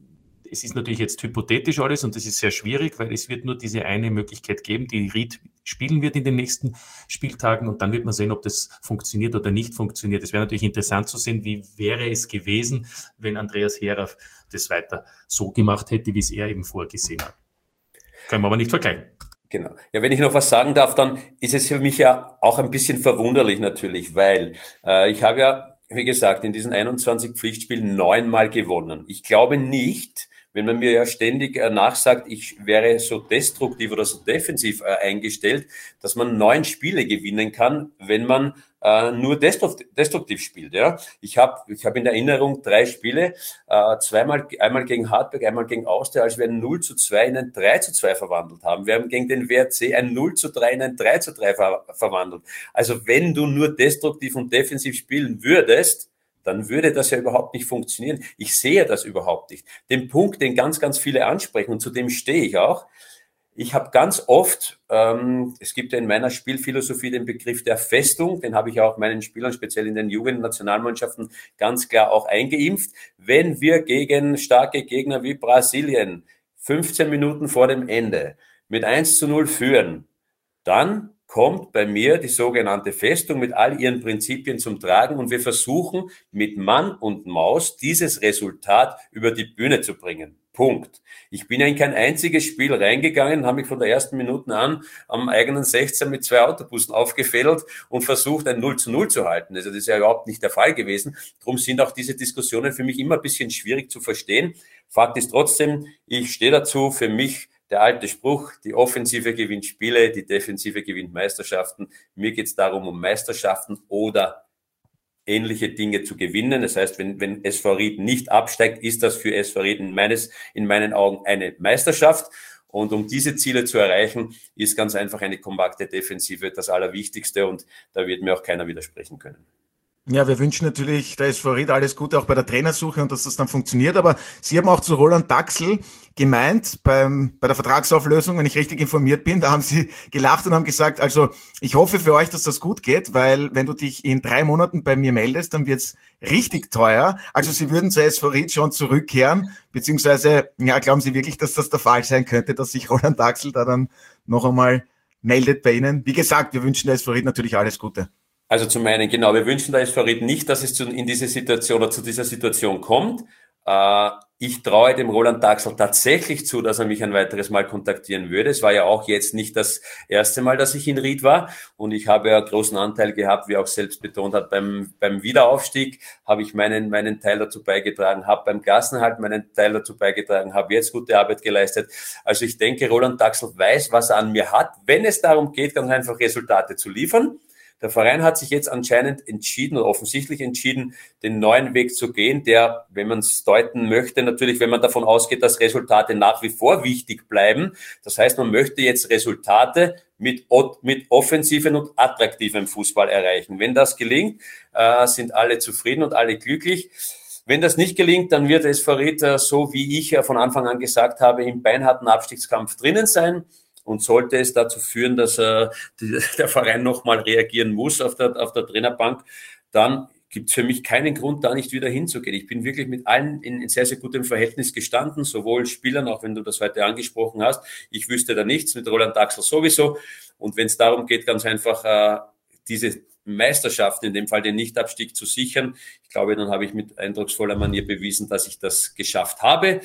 es ist natürlich jetzt hypothetisch alles und das ist sehr schwierig, weil es wird nur diese eine Möglichkeit geben, die Ried spielen wird in den nächsten Spieltagen und dann wird man sehen, ob das funktioniert oder nicht funktioniert. Es wäre natürlich interessant zu sehen, wie wäre es gewesen, wenn Andreas Hehrer das weiter so gemacht hätte, wie es er eben vorgesehen hat. Können wir aber nicht vergleichen. Genau. Ja, wenn ich noch was sagen darf, dann ist es für mich ja auch ein bisschen verwunderlich natürlich, weil äh, ich habe ja, wie gesagt, in diesen einundzwanzig Pflichtspielen neunmal gewonnen. Ich glaube nicht, wenn man mir ja ständig äh, nachsagt, ich wäre so destruktiv oder so defensiv äh, eingestellt, dass man neun Spiele gewinnen kann, wenn man äh, nur destruktiv, destruktiv spielt. Ja, ich habe ich habe in Erinnerung drei Spiele, äh, zweimal, einmal gegen Hartberg, einmal gegen Austria, als wir ein null zu zwei in ein drei zu zwei verwandelt haben. Wir haben gegen den W R C ein null zu drei in ein drei zu drei ver- verwandelt. Also wenn du nur destruktiv und defensiv spielen würdest, dann würde das ja überhaupt nicht funktionieren. Ich sehe das überhaupt nicht. Den Punkt, den ganz, ganz viele ansprechen, und zu dem stehe ich auch. Ich habe ganz oft, ähm, es gibt ja in meiner Spielphilosophie den Begriff der Festung, den habe ich auch meinen Spielern, speziell in den Jugendnationalmannschaften, ganz klar auch eingeimpft. Wenn wir gegen starke Gegner wie Brasilien fünfzehn Minuten vor dem Ende mit eins zu null führen, dann kommt bei mir die sogenannte Festung mit all ihren Prinzipien zum Tragen und wir versuchen mit Mann und Maus dieses Resultat über die Bühne zu bringen. Punkt. Ich bin ja in kein einziges Spiel reingegangen, habe mich von der ersten Minute an am eigenen sechzehn mit zwei Autobussen aufgefädelt und versucht, ein null zu null zu halten. Also das ist ja überhaupt nicht der Fall gewesen. Darum sind auch diese Diskussionen für mich immer ein bisschen schwierig zu verstehen. Fakt ist trotzdem, ich stehe dazu, für mich der alte Spruch, die Offensive gewinnt Spiele, die Defensive gewinnt Meisterschaften. Mir geht es darum, um Meisterschaften oder ähnliche Dinge zu gewinnen. Das heißt, wenn, wenn S V Ried nicht absteigt, ist das für S V Ried in, meines, in meinen Augen eine Meisterschaft. Und um diese Ziele zu erreichen, ist ganz einfach eine kompakte Defensive das Allerwichtigste und da wird mir auch keiner widersprechen können. Ja, wir wünschen natürlich der S V Ried alles Gute auch bei der Trainersuche und dass das dann funktioniert. Aber Sie haben auch zu Roland Daxl gemeint, beim, bei der Vertragsauflösung, wenn ich richtig informiert bin, da haben Sie gelacht und haben gesagt, also ich hoffe für euch, dass das gut geht, weil wenn du dich in drei Monaten bei mir meldest, dann wird's richtig teuer. Also Sie würden zur S V Ried schon zurückkehren, beziehungsweise, ja, glauben Sie wirklich, dass das der Fall sein könnte, dass sich Roland Daxl da dann noch einmal meldet bei Ihnen? Wie gesagt, wir wünschen der S V Ried natürlich alles Gute. Also zum einen, genau, wir wünschen der S V Ried nicht, dass es zu, in diese Situation oder zu dieser Situation kommt. Äh, ich traue dem Roland Daxl tatsächlich zu, dass er mich ein weiteres Mal kontaktieren würde. Es war ja auch jetzt nicht das erste Mal, dass ich in Ried war und ich habe ja großen Anteil gehabt, wie er auch selbst betont hat, beim, beim Wiederaufstieg habe ich meinen, meinen Teil dazu beigetragen, habe beim Klassenerhalt meinen Teil dazu beigetragen, habe jetzt gute Arbeit geleistet. Also ich denke, Roland Daxl weiß, was er an mir hat, wenn es darum geht, ganz einfach Resultate zu liefern. Der Verein hat sich jetzt anscheinend entschieden oder offensichtlich entschieden, den neuen Weg zu gehen, der, wenn man es deuten möchte, natürlich, wenn man davon ausgeht, dass Resultate nach wie vor wichtig bleiben. Das heißt, man möchte jetzt Resultate mit, mit offensiven und attraktivem Fußball erreichen. Wenn das gelingt, äh, sind alle zufrieden und alle glücklich. Wenn das nicht gelingt, dann wird es S V Ried, so wie ich ja von Anfang an gesagt habe, im beinharten Abstiegskampf drinnen sein. Und sollte es dazu führen, dass äh, die, der Verein nochmal reagieren muss auf der, auf der Trainerbank, dann gibt es für mich keinen Grund, da nicht wieder hinzugehen. Ich bin wirklich mit allen in, in sehr, sehr gutem Verhältnis gestanden, sowohl Spielern, auch wenn du das heute angesprochen hast. Ich wüsste da nichts, mit Roland Daxl sowieso. Und wenn es darum geht, ganz einfach äh, diese Meisterschaften, in dem Fall den Nichtabstieg zu sichern, ich glaube, dann habe ich mit eindrucksvoller Manier bewiesen, dass ich das geschafft habe.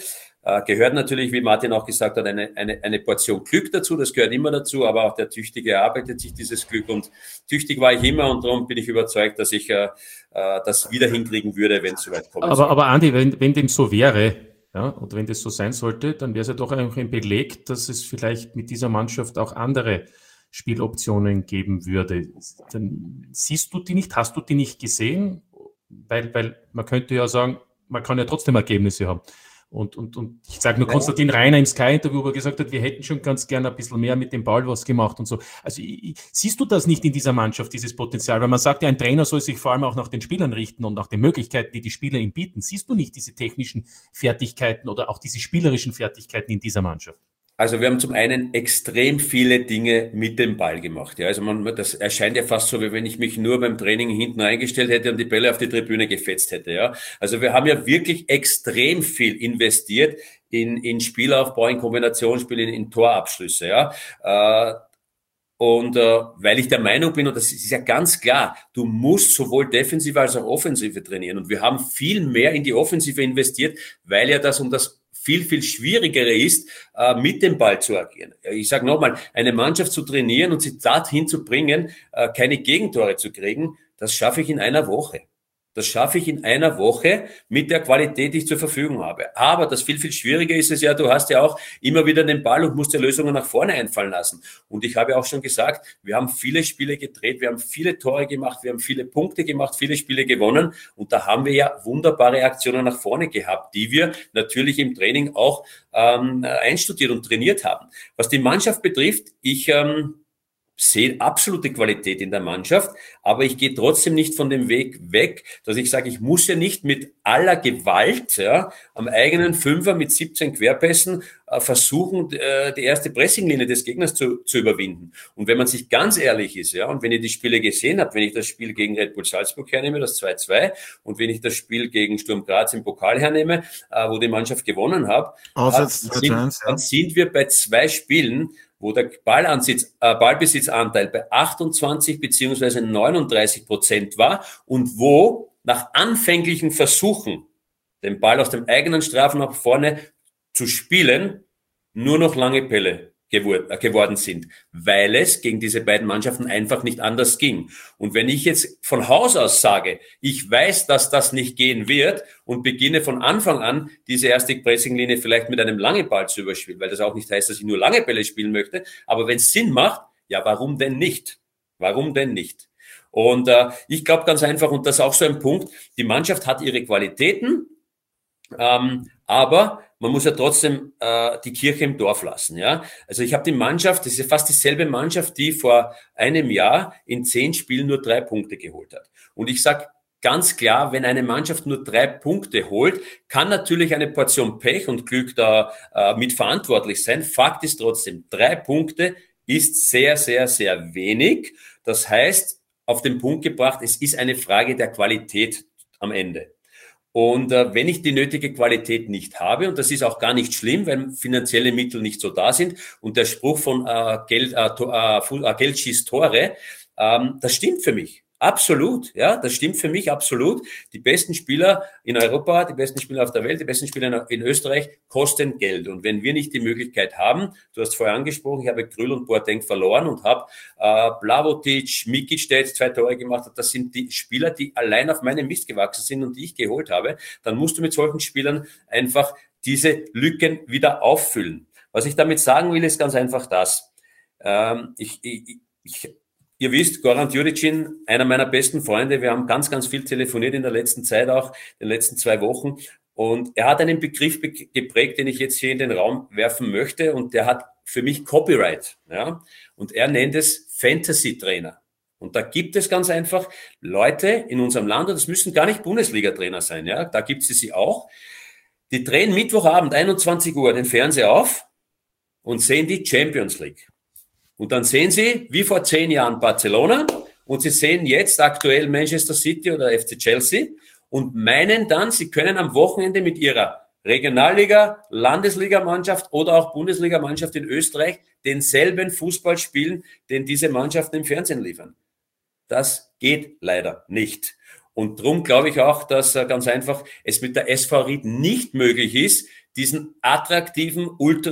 Äh, gehört natürlich, wie Martin auch gesagt hat, eine, eine, eine Portion Glück dazu. Das gehört immer dazu, aber auch der Tüchtige erarbeitet sich dieses Glück. Und tüchtig war ich immer und darum bin ich überzeugt, dass ich äh, das wieder hinkriegen würde, wenn es soweit kommt. Aber, aber Andi, wenn, wenn dem so wäre, ja, und wenn das so sein sollte, dann wäre es ja doch einfach ein Beleg, dass es vielleicht mit dieser Mannschaft auch andere Spieloptionen geben würde. Dann siehst du die nicht, hast du die nicht gesehen? Weil, weil man könnte ja sagen, man kann ja trotzdem Ergebnisse haben. Und, und, und ich sage nur, ja. Konstantin Rainer im Sky-Interview, wo er gesagt hat, wir hätten schon ganz gerne ein bisschen mehr mit dem Ball was gemacht und so. Also ich, ich, siehst du das nicht in dieser Mannschaft, dieses Potenzial? Weil man sagt ja, ein Trainer soll sich vor allem auch nach den Spielern richten und nach den Möglichkeiten, die die Spieler ihm bieten. Siehst du nicht diese technischen Fertigkeiten oder auch diese spielerischen Fertigkeiten in dieser Mannschaft? Also wir haben zum einen extrem viele Dinge mit dem Ball gemacht. Ja, also man, das erscheint ja fast so, wie wenn ich mich nur beim Training hinten eingestellt hätte und die Bälle auf die Tribüne gefetzt hätte. Ja, also wir haben ja wirklich extrem viel investiert in, in Spielaufbau, in Kombinationsspiel, in, in Torabschlüsse. Ja, äh, und äh, weil ich der Meinung bin, und das ist ja ganz klar, du musst sowohl Defensive als auch Offensive trainieren. Und wir haben viel mehr in die Offensive investiert, weil ja das um das viel, viel schwierigere ist, äh, mit dem Ball zu agieren. Ich sage nochmal, eine Mannschaft zu trainieren und sie dorthin zu bringen, äh, keine Gegentore zu kriegen, das schaffe ich in einer Woche. Das schaffe ich in einer Woche mit der Qualität, die ich zur Verfügung habe. Aber das viel, viel schwieriger ist es ja, du hast ja auch immer wieder den Ball und musst dir Lösungen nach vorne einfallen lassen. Und ich habe auch schon gesagt, wir haben viele Spiele gedreht, wir haben viele Tore gemacht, wir haben viele Punkte gemacht, viele Spiele gewonnen. Und da haben wir ja wunderbare Aktionen nach vorne gehabt, die wir natürlich im Training auch ähm, einstudiert und trainiert haben. Was die Mannschaft betrifft, ich... Ähm, sehe absolute Qualität in der Mannschaft, aber ich gehe trotzdem nicht von dem Weg weg, dass ich sage, ich muss ja nicht mit aller Gewalt ja, am eigenen Fünfer mit siebzehn Querpässen äh, versuchen, äh, die erste Pressinglinie des Gegners zu, zu überwinden. Und wenn man sich ganz ehrlich ist, ja, und wenn ihr die Spiele gesehen habt, wenn ich das Spiel gegen Red Bull Salzburg hernehme, das zwei zwei, und wenn ich das Spiel gegen Sturm Graz im Pokal hernehme, äh, wo die Mannschaft gewonnen hat, dann sind, dann sind wir bei zwei Spielen, wo der Ballansitz, äh, Ballbesitzanteil bei achtundzwanzig beziehungsweise neununddreißig Prozent war und wo nach anfänglichen Versuchen, den Ball aus dem eigenen Strafraum nach vorne zu spielen, nur noch lange Bälle gewor- äh, geworden sind, weil es gegen diese beiden Mannschaften einfach nicht anders ging. Und wenn ich jetzt von Haus aus sage, ich weiß, dass das nicht gehen wird und beginne von Anfang an, diese erste Pressinglinie vielleicht mit einem langen Ball zu überspielen, weil das auch nicht heißt, dass ich nur lange Bälle spielen möchte, aber wenn es Sinn macht, ja, warum denn nicht? Warum denn nicht? Und äh, ich glaube ganz einfach, und das ist auch so ein Punkt, die Mannschaft hat ihre Qualitäten, ähm, aber man muss ja trotzdem äh, die Kirche im Dorf lassen. Ja, also ich habe die Mannschaft, das ist ja fast dieselbe Mannschaft, die vor einem Jahr in zehn Spielen nur drei Punkte geholt hat. Und ich sage ganz klar, wenn eine Mannschaft nur drei Punkte holt, kann natürlich eine Portion Pech und Glück da äh, mitverantwortlich sein. Fakt ist trotzdem, drei Punkte ist sehr, sehr, sehr wenig. Das heißt, auf den Punkt gebracht, es ist eine Frage der Qualität am Ende. Und äh, wenn ich die nötige Qualität nicht habe, und das ist auch gar nicht schlimm, weil finanzielle Mittel nicht so da sind, und der Spruch von äh, Geld, äh, äh, Geld schießt Tore, ähm, das stimmt für mich. Absolut, ja, das stimmt für mich absolut. Die besten Spieler in Europa, die besten Spieler auf der Welt, die besten Spieler in Österreich kosten Geld. Und wenn wir nicht die Möglichkeit haben, du hast vorher angesprochen, ich habe Krüll und Boateng verloren und habe äh, Blavotic, Mikic, der jetzt zwei Tore gemacht hat, das sind die Spieler, die allein auf meinem Mist gewachsen sind und die ich geholt habe, dann musst du mit solchen Spielern einfach diese Lücken wieder auffüllen. Was ich damit sagen will, ist ganz einfach das. Ähm, ich, ich, ich Ihr wisst, Goran Djuricin, einer meiner besten Freunde, wir haben ganz, ganz viel telefoniert in der letzten Zeit auch, in den letzten zwei Wochen. Und er hat einen Begriff geprägt, den ich jetzt hier in den Raum werfen möchte. Und der hat für mich Copyright. Ja? Und er nennt es Fantasy-Trainer. Und da gibt es ganz einfach Leute in unserem Land, und das müssen gar nicht Bundesliga-Trainer sein, ja, da gibt es sie auch, die drehen Mittwochabend einundzwanzig Uhr den Fernseher auf und sehen die Champions League. Und dann sehen Sie, wie vor zehn Jahren Barcelona, und Sie sehen jetzt aktuell Manchester City oder F C Chelsea und meinen dann, Sie können am Wochenende mit Ihrer Regionalliga, Landesligamannschaft oder auch Bundesligamannschaft in Österreich denselben Fußball spielen, den diese Mannschaften im Fernsehen liefern. Das geht leider nicht. Und darum glaube ich auch, dass ganz einfach es mit der S V Ried nicht möglich ist, diesen attraktiven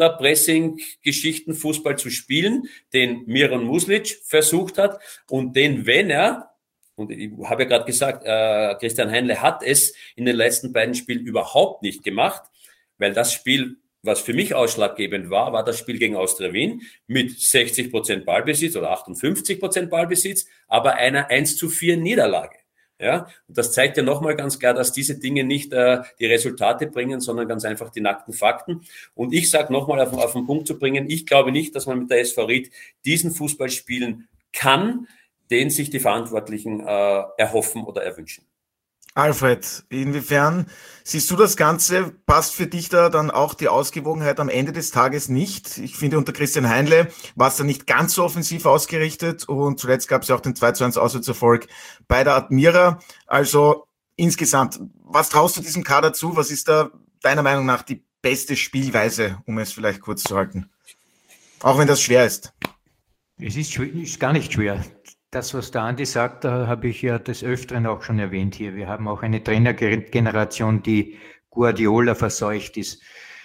Ultra-Pressing-Geschichten-Fußball zu spielen, den Miran Muslic versucht hat und den, wenn er, und ich habe ja gerade gesagt, äh, Christian Heinle hat es in den letzten beiden Spielen überhaupt nicht gemacht, weil das Spiel, was für mich ausschlaggebend war, war das Spiel gegen Austria Wien mit sechzig Prozent Ballbesitz oder achtundfünfzig Prozent Ballbesitz, aber einer eins zu vier Niederlage. Ja, und das zeigt ja nochmal ganz klar, dass diese Dinge nicht äh, die Resultate bringen, sondern ganz einfach die nackten Fakten. Und ich sage nochmal auf, auf den Punkt zu bringen, ich glaube nicht, dass man mit der S V Ried diesen Fußball spielen kann, den sich die Verantwortlichen äh, erhoffen oder erwünschen. Alfred, inwiefern siehst du das Ganze? Passt für dich da dann auch die Ausgewogenheit am Ende des Tages nicht? Ich finde, unter Christian Heinle war es da nicht ganz so offensiv ausgerichtet und zuletzt gab es ja auch den zwei zu eins Auswärtserfolg bei der Admira. Also insgesamt, was traust du diesem Kader zu? Was ist da deiner Meinung nach die beste Spielweise, um es vielleicht kurz zu halten? Auch wenn das schwer ist. Es ist, ist gar nicht schwer. Das, was der Andi sagt, da habe ich ja des Öfteren auch schon erwähnt hier. Wir haben auch eine Trainergeneration, die Guardiola verseucht ist.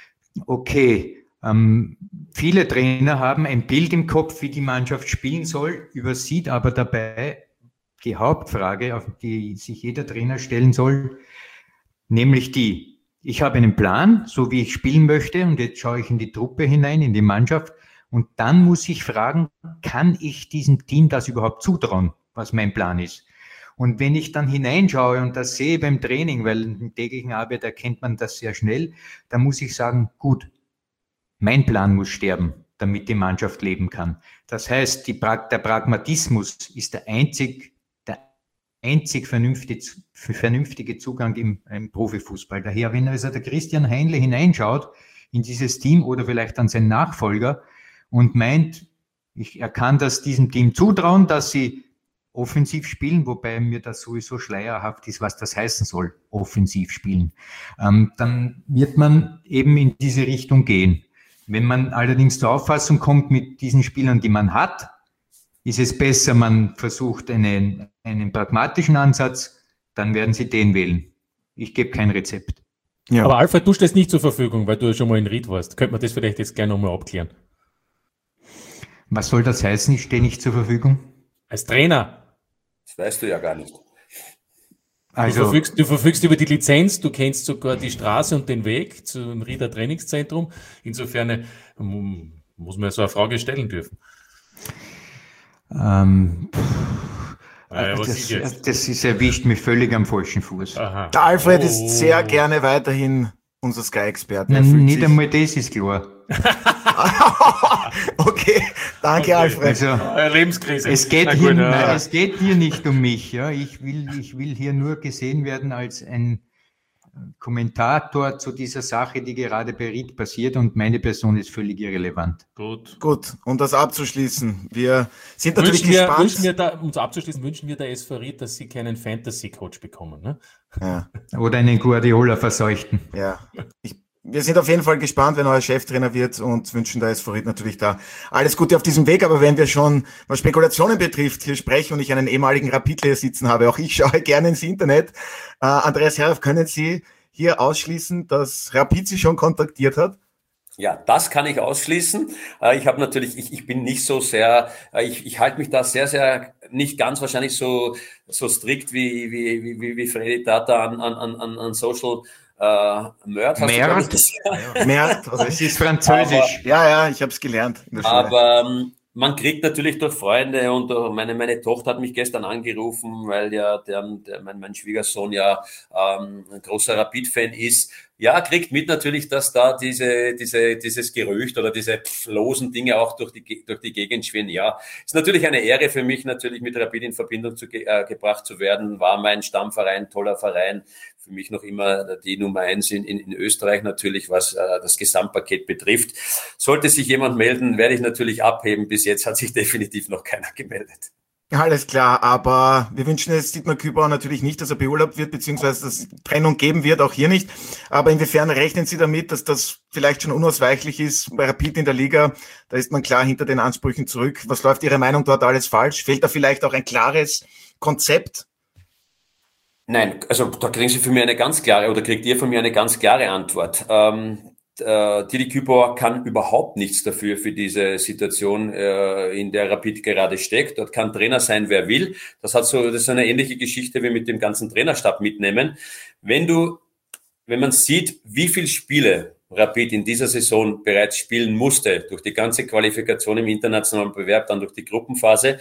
Okay, ähm, viele Trainer haben ein Bild im Kopf, wie die Mannschaft spielen soll, übersieht aber dabei die Hauptfrage, auf die sich jeder Trainer stellen soll, nämlich die, ich habe einen Plan, so wie ich spielen möchte, und jetzt schaue ich in die Truppe hinein, in die Mannschaft. Und dann muss ich fragen, kann ich diesem Team das überhaupt zutrauen, was mein Plan ist? Und wenn ich dann hineinschaue und das sehe beim Training, weil in täglichen Arbeit erkennt man das sehr schnell, dann muss ich sagen, gut, mein Plan muss sterben, damit die Mannschaft leben kann. Das heißt, die, der Pragmatismus ist der einzig, der einzig vernünftige, vernünftige Zugang im, im Profifußball. Daher, wenn also der Christian Heinle hineinschaut in dieses Team oder vielleicht an seinen Nachfolger, und meint, ich, er kann das diesem Team zutrauen, dass sie offensiv spielen, wobei mir das sowieso schleierhaft ist, was das heißen soll, offensiv spielen. Ähm, dann wird man eben in diese Richtung gehen. Wenn man allerdings zur Auffassung kommt, mit diesen Spielern, die man hat, ist es besser, man versucht einen, einen pragmatischen Ansatz, dann werden sie den wählen. Ich gebe kein Rezept. Ja. Aber Alfred, du stehst nicht zur Verfügung, weil du schon mal in Ried warst. Könnte man das vielleicht jetzt gerne nochmal abklären? Was soll das heißen? Ich stehe nicht zur Verfügung. Als Trainer. Das weißt du ja gar nicht. Also, du, verfügst, du verfügst über die Lizenz, du kennst sogar die Straße und den Weg zum Rieder Trainingszentrum. Insofern um, muss man so eine Frage stellen dürfen. Ähm, ah, was das, ist jetzt? das ist erwischt mich völlig am falschen Fuß. Aha. Der Alfred oh. ist sehr gerne weiterhin unser Sky-Experte. Nicht einmal das ist klar. Okay, danke, okay. Alfred. Also, Lebenskrise. Es geht, gut, hier, ja. nein, es geht hier nicht um mich. Ja. Ich will, ich will hier nur gesehen werden als ein Kommentator zu dieser Sache, die gerade bei Ried passiert, und meine Person ist völlig irrelevant. Gut. Gut, um das abzuschließen. Wir sind natürlich wünschen gespannt. Wir, wünschen wir da, um es abzuschließen, wünschen wir der S V Ried, dass sie keinen Fantasy-Coach bekommen. Ne? Ja. Oder einen Guardiola verseuchten. Ja, ich Wir sind auf jeden Fall gespannt, wenn euer Cheftrainer wird, und wünschen der S V Ried natürlich da alles Gute auf diesem Weg. Aber wenn wir schon, was Spekulationen betrifft, hier sprechen und ich einen ehemaligen Rapidler sitzen habe, auch ich schaue gerne ins Internet. Äh, Andreas Herrhoff, können Sie hier ausschließen, dass Rapid Sie schon kontaktiert hat? Ja, das kann ich ausschließen. Ich habe natürlich, ich, ich bin nicht so sehr, ich, ich halte mich da sehr, sehr nicht ganz wahrscheinlich so so strikt wie wie wie wie Freddy Tata an an an an Social äh, Merd. Merd. Merd, also es ist Französisch. Aber, ja, ja, ich habe es gelernt in der Schule. Aber ähm, man kriegt natürlich durch Freunde, und meine meine Tochter hat mich gestern angerufen, weil ja der, der mein, mein Schwiegersohn ja ähm, ein großer Rapid-Fan ist. Ja, kriegt mit natürlich, dass da diese diese dieses Gerücht oder diese losen Dinge auch durch die durch die Gegend schwirren. Ja, ist natürlich eine Ehre für mich, natürlich mit Rapid in Verbindung zu, äh, gebracht zu werden. War mein Stammverein, toller Verein. Für mich noch immer die Nummer eins in, in, in Österreich natürlich, was äh, das Gesamtpaket betrifft. Sollte sich jemand melden, werde ich natürlich abheben. Bis jetzt hat sich definitiv noch keiner gemeldet. Alles klar, aber wir wünschen es Dietmar Kübauer natürlich nicht, dass er beurlaubt wird, beziehungsweise dass es Trennung geben wird, auch hier nicht. Aber inwiefern rechnen Sie damit, dass das vielleicht schon unausweichlich ist bei Rapid in der Liga? Da ist man klar hinter den Ansprüchen zurück. Was läuft Ihre Meinung dort alles falsch? Fehlt da vielleicht auch ein klares Konzept? Nein, also da kriegen Sie von mir eine ganz klare, oder kriegt ihr von mir eine ganz klare Antwort. Ähm, äh, Didi Kübauer kann überhaupt nichts dafür für diese Situation, äh, in der Rapid gerade steckt. Dort kann Trainer sein, wer will. Das hat so, das ist eine ähnliche Geschichte wie mit dem ganzen Trainerstab mitnehmen. Wenn du, wenn man sieht, wie viele Spiele Rapid in dieser Saison bereits spielen musste, durch die ganze Qualifikation im internationalen Bewerb, dann durch die Gruppenphase,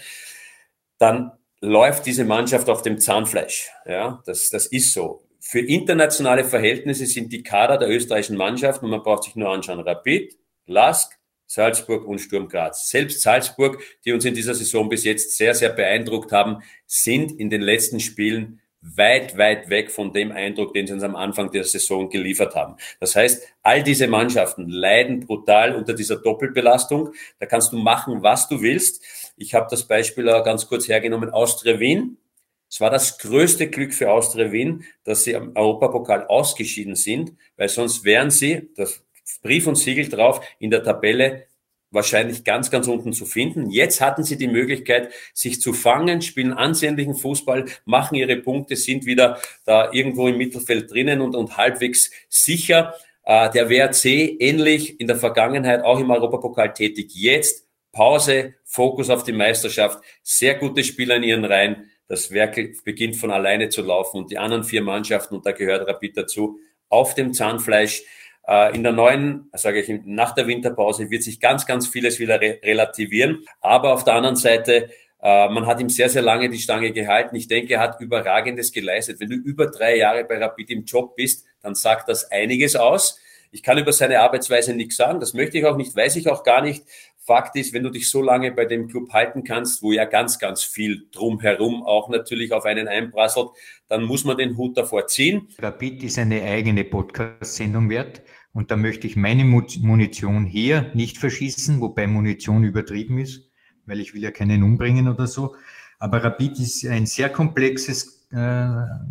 dann läuft diese Mannschaft auf dem Zahnfleisch. Ja, das, das ist so. Für internationale Verhältnisse sind die Kader der österreichischen Mannschaften, und man braucht sich nur anschauen, Rapid, Lask, Salzburg und Sturm Graz. Selbst Salzburg, die uns in dieser Saison bis jetzt sehr, sehr beeindruckt haben, sind in den letzten Spielen weit, weit weg von dem Eindruck, den sie uns am Anfang der Saison geliefert haben. Das heißt, all diese Mannschaften leiden brutal unter dieser Doppelbelastung. Da kannst du machen, was du willst. Ich habe das Beispiel ganz kurz hergenommen, Austria Wien. Es war das größte Glück für Austria Wien, dass sie am Europapokal ausgeschieden sind, weil sonst wären sie, das Brief und Siegel drauf, in der Tabelle wahrscheinlich ganz, ganz unten zu finden. Jetzt hatten sie die Möglichkeit, sich zu fangen, spielen ansehnlichen Fußball, machen ihre Punkte, sind wieder da irgendwo im Mittelfeld drinnen und, und halbwegs sicher. Äh, der W R C ähnlich in der Vergangenheit auch im Europapokal tätig. Jetzt Pause, Fokus auf die Meisterschaft, sehr gute Spieler in ihren Reihen. Das Werk beginnt von alleine zu laufen und die anderen vier Mannschaften, und da gehört Rapid dazu, auf dem Zahnfleisch. In der neuen, sage ich, nach der Winterpause wird sich ganz, ganz vieles wieder re- relativieren. Aber auf der anderen Seite, äh, man hat ihm sehr, sehr lange die Stange gehalten. Ich denke, er hat Überragendes geleistet. Wenn du über drei Jahre bei Rapid im Job bist, dann sagt das einiges aus. Ich kann über seine Arbeitsweise nichts sagen. Das möchte ich auch nicht, weiß ich auch gar nicht. Fakt ist, wenn du dich so lange bei dem Club halten kannst, wo ja ganz, ganz viel drumherum auch natürlich auf einen einprasselt, dann muss man den Hut davor ziehen. Rapid ist eine eigene Podcast-Sendung wert und da möchte ich meine Munition hier nicht verschießen, wobei Munition übertrieben ist, weil ich will ja keinen umbringen oder so. Aber Rapid ist ein sehr komplexes äh,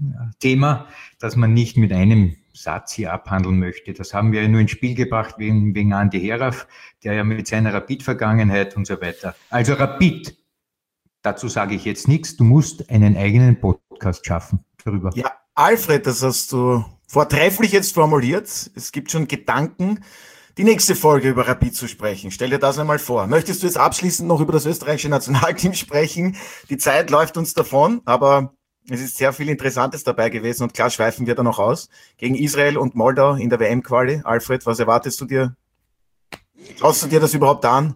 Thema, das man nicht mit einem Satz hier abhandeln möchte. Das haben wir ja nur ins Spiel gebracht wegen, wegen Andi Heraf, der ja mit seiner Rapid-Vergangenheit und so weiter. Also Rapid, dazu sage ich jetzt nichts, du musst einen eigenen Podcast schaffen darüber. Ja, Alfred, das hast du vortrefflich jetzt formuliert. Es gibt schon Gedanken, die nächste Folge über Rapid zu sprechen. Stell dir das einmal vor. Möchtest du jetzt abschließend noch über das österreichische Nationalteam sprechen? Die Zeit läuft uns davon, aber es ist sehr viel Interessantes dabei gewesen und klar schweifen wir da noch aus. Gegen Israel und Moldau in der W M-Quali. Alfred, was erwartest du dir? Schaust du dir das überhaupt an?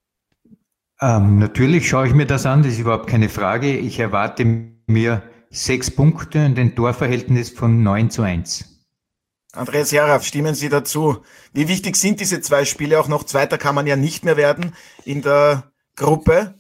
Ähm, natürlich schaue ich mir das an, das ist überhaupt keine Frage. Ich erwarte mir sechs Punkte und ein Torverhältnis von neun zu eins. Andreas Heraf, stimmen Sie dazu? Wie wichtig sind diese zwei Spiele auch noch? Zweiter kann man ja nicht mehr werden in der Gruppe.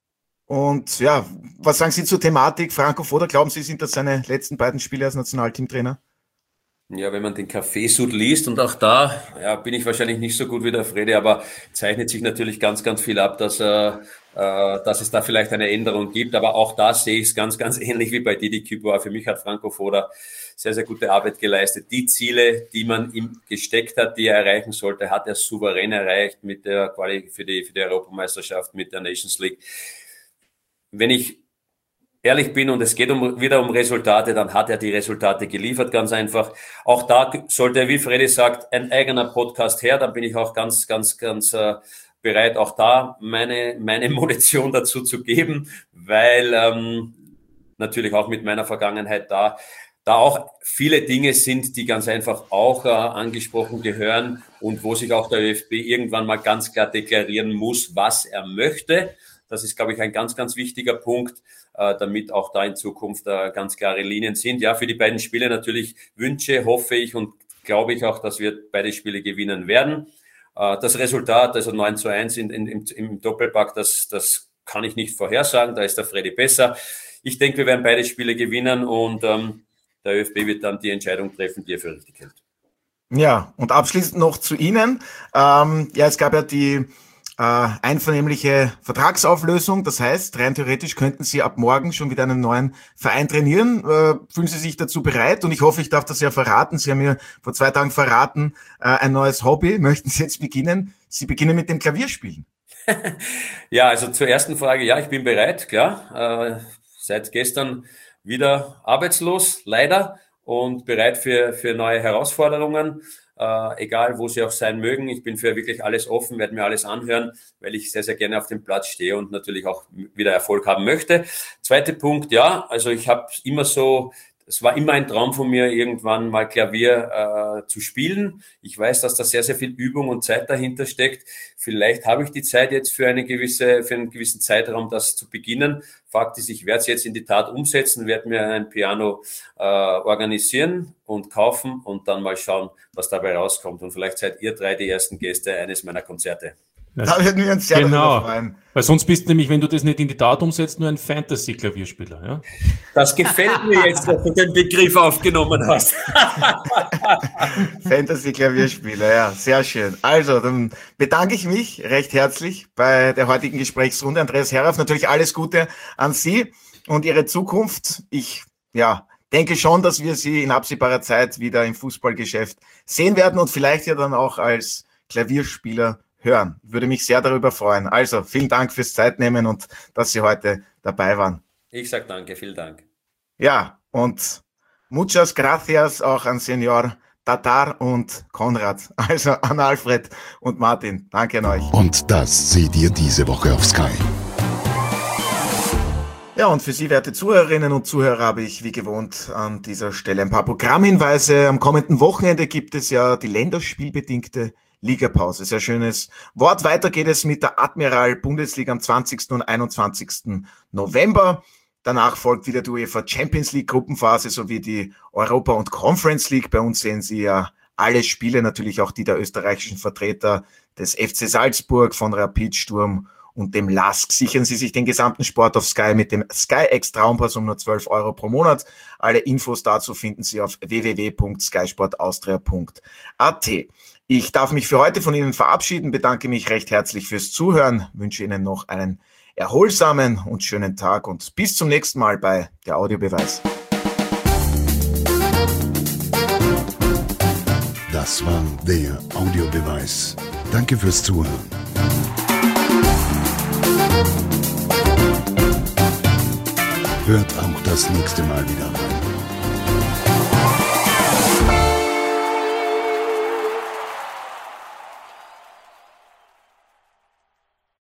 Und ja, was sagen Sie zur Thematik? Franco Foda, glauben Sie, sind das seine letzten beiden Spiele als Nationalteamtrainer? Ja, wenn man den Kaffeesud liest, und auch da ja, bin ich wahrscheinlich nicht so gut wie der Fredi, aber zeichnet sich natürlich ganz, ganz viel ab, dass, äh, dass es da vielleicht eine Änderung gibt. Aber auch da sehe ich es ganz, ganz ähnlich wie bei Didi Kübauer. Für mich hat Franco Foda sehr, sehr gute Arbeit geleistet. Die Ziele, die man ihm gesteckt hat, die er erreichen sollte, hat er souverän erreicht mit der Quali für die, für die Europameisterschaft, mit der Nations League. Wenn ich ehrlich bin und es geht um, wieder um Resultate, dann hat er die Resultate geliefert, ganz einfach. Auch da sollte, wie Fredi sagt, ein eigener Podcast her, dann bin ich auch ganz, ganz, ganz äh, bereit, auch da meine, meine Munition dazu zu geben, weil ähm, natürlich auch mit meiner Vergangenheit da, da auch viele Dinge sind, die ganz einfach auch äh, angesprochen gehören und wo sich auch der ÖFB irgendwann mal ganz klar deklarieren muss, was er möchte. Das ist, glaube ich, ein ganz, ganz wichtiger Punkt, äh, damit auch da in Zukunft äh, ganz klare Linien sind. Ja, für die beiden Spiele natürlich wünsche, hoffe ich und glaube ich auch, dass wir beide Spiele gewinnen werden. Äh, das Resultat, also neun zu eins in, in, im, im Doppelpack, das, das kann ich nicht vorhersagen. Da ist der Fredi besser. Ich denke, wir werden beide Spiele gewinnen und ähm, der ÖFB wird dann die Entscheidung treffen, die er für richtig hält. Ja, und abschließend noch zu Ihnen. Ähm, ja, es gab ja die Äh, einvernehmliche Vertragsauflösung. Das heißt, rein theoretisch könnten Sie ab morgen schon wieder einen neuen Verein trainieren. Äh, fühlen Sie sich dazu bereit? Und ich hoffe, ich darf das ja verraten. Sie haben mir vor zwei Tagen verraten, äh, ein neues Hobby. Möchten Sie jetzt beginnen? Sie beginnen mit dem Klavierspielen. Ja, also zur ersten Frage. Ja, ich bin bereit, klar. Äh, seit gestern wieder arbeitslos, leider, und bereit für, für neue Herausforderungen. äh, egal wo sie auch sein mögen. Ich bin für wirklich alles offen, werde mir alles anhören, weil ich sehr, sehr gerne auf dem Platz stehe und natürlich auch wieder Erfolg haben möchte. Zweiter Punkt, ja, also ich habe immer so, es war immer ein Traum von mir, irgendwann mal Klavier äh, zu spielen. Ich weiß, dass da sehr, sehr viel Übung und Zeit dahinter steckt. Vielleicht habe ich die Zeit jetzt für eine gewisse, für einen gewissen Zeitraum, das zu beginnen. Fakt ist, ich werde es jetzt in die Tat umsetzen, werde mir ein Piano äh, organisieren und kaufen und dann mal schauen, was dabei rauskommt. Und vielleicht seid ihr drei die ersten Gäste eines meiner Konzerte. Da würden wir uns sehr genau. darüber freuen. Weil sonst bist du nämlich, wenn du das nicht in die Tat umsetzt, nur ein Fantasy-Klavierspieler. Ja? Das gefällt mir jetzt, dass du den Begriff aufgenommen hast. Fantasy-Klavierspieler, ja, sehr schön. Also, dann bedanke ich mich recht herzlich bei der heutigen Gesprächsrunde. Andreas Herauf, natürlich alles Gute an Sie und Ihre Zukunft. Ich, ja, denke schon, dass wir Sie in absehbarer Zeit wieder im Fußballgeschäft sehen werden und vielleicht ja dann auch als Klavierspieler hören. Würde mich sehr darüber freuen. Also, vielen Dank fürs Zeitnehmen und dass Sie heute dabei waren. Ich sage danke, vielen Dank. Ja, und muchas gracias auch an Senior Tatar und Konrad, also an Alfred und Martin. Danke an euch. Und das seht ihr diese Woche auf Sky. Ja, und für Sie, werte Zuhörerinnen und Zuhörer, habe ich wie gewohnt an dieser Stelle ein paar Programmhinweise. Am kommenden Wochenende gibt es ja die länderspielbedingte Ligapause. Sehr schönes Wort. Weiter geht es mit der Admiral-Bundesliga am zwanzigsten und einundzwanzigsten November. Danach folgt wieder die UEFA Champions League Gruppenphase sowie die Europa- und Conference League. Bei uns sehen Sie ja alle Spiele, natürlich auch die der österreichischen Vertreter des F C Salzburg, von Rapid, Sturm und dem L A S K. Sichern Sie sich den gesamten Sport auf Sky mit dem SkyX Traumpass um nur zwölf Euro pro Monat. Alle Infos dazu finden Sie auf w w w punkt sky sport austria punkt a t. Ich darf mich für heute von Ihnen verabschieden, bedanke mich recht herzlich fürs Zuhören, wünsche Ihnen noch einen erholsamen und schönen Tag und bis zum nächsten Mal bei der Audiobeweis. Das war der Audiobeweis. Danke fürs Zuhören. Hört auch das nächste Mal wieder rein.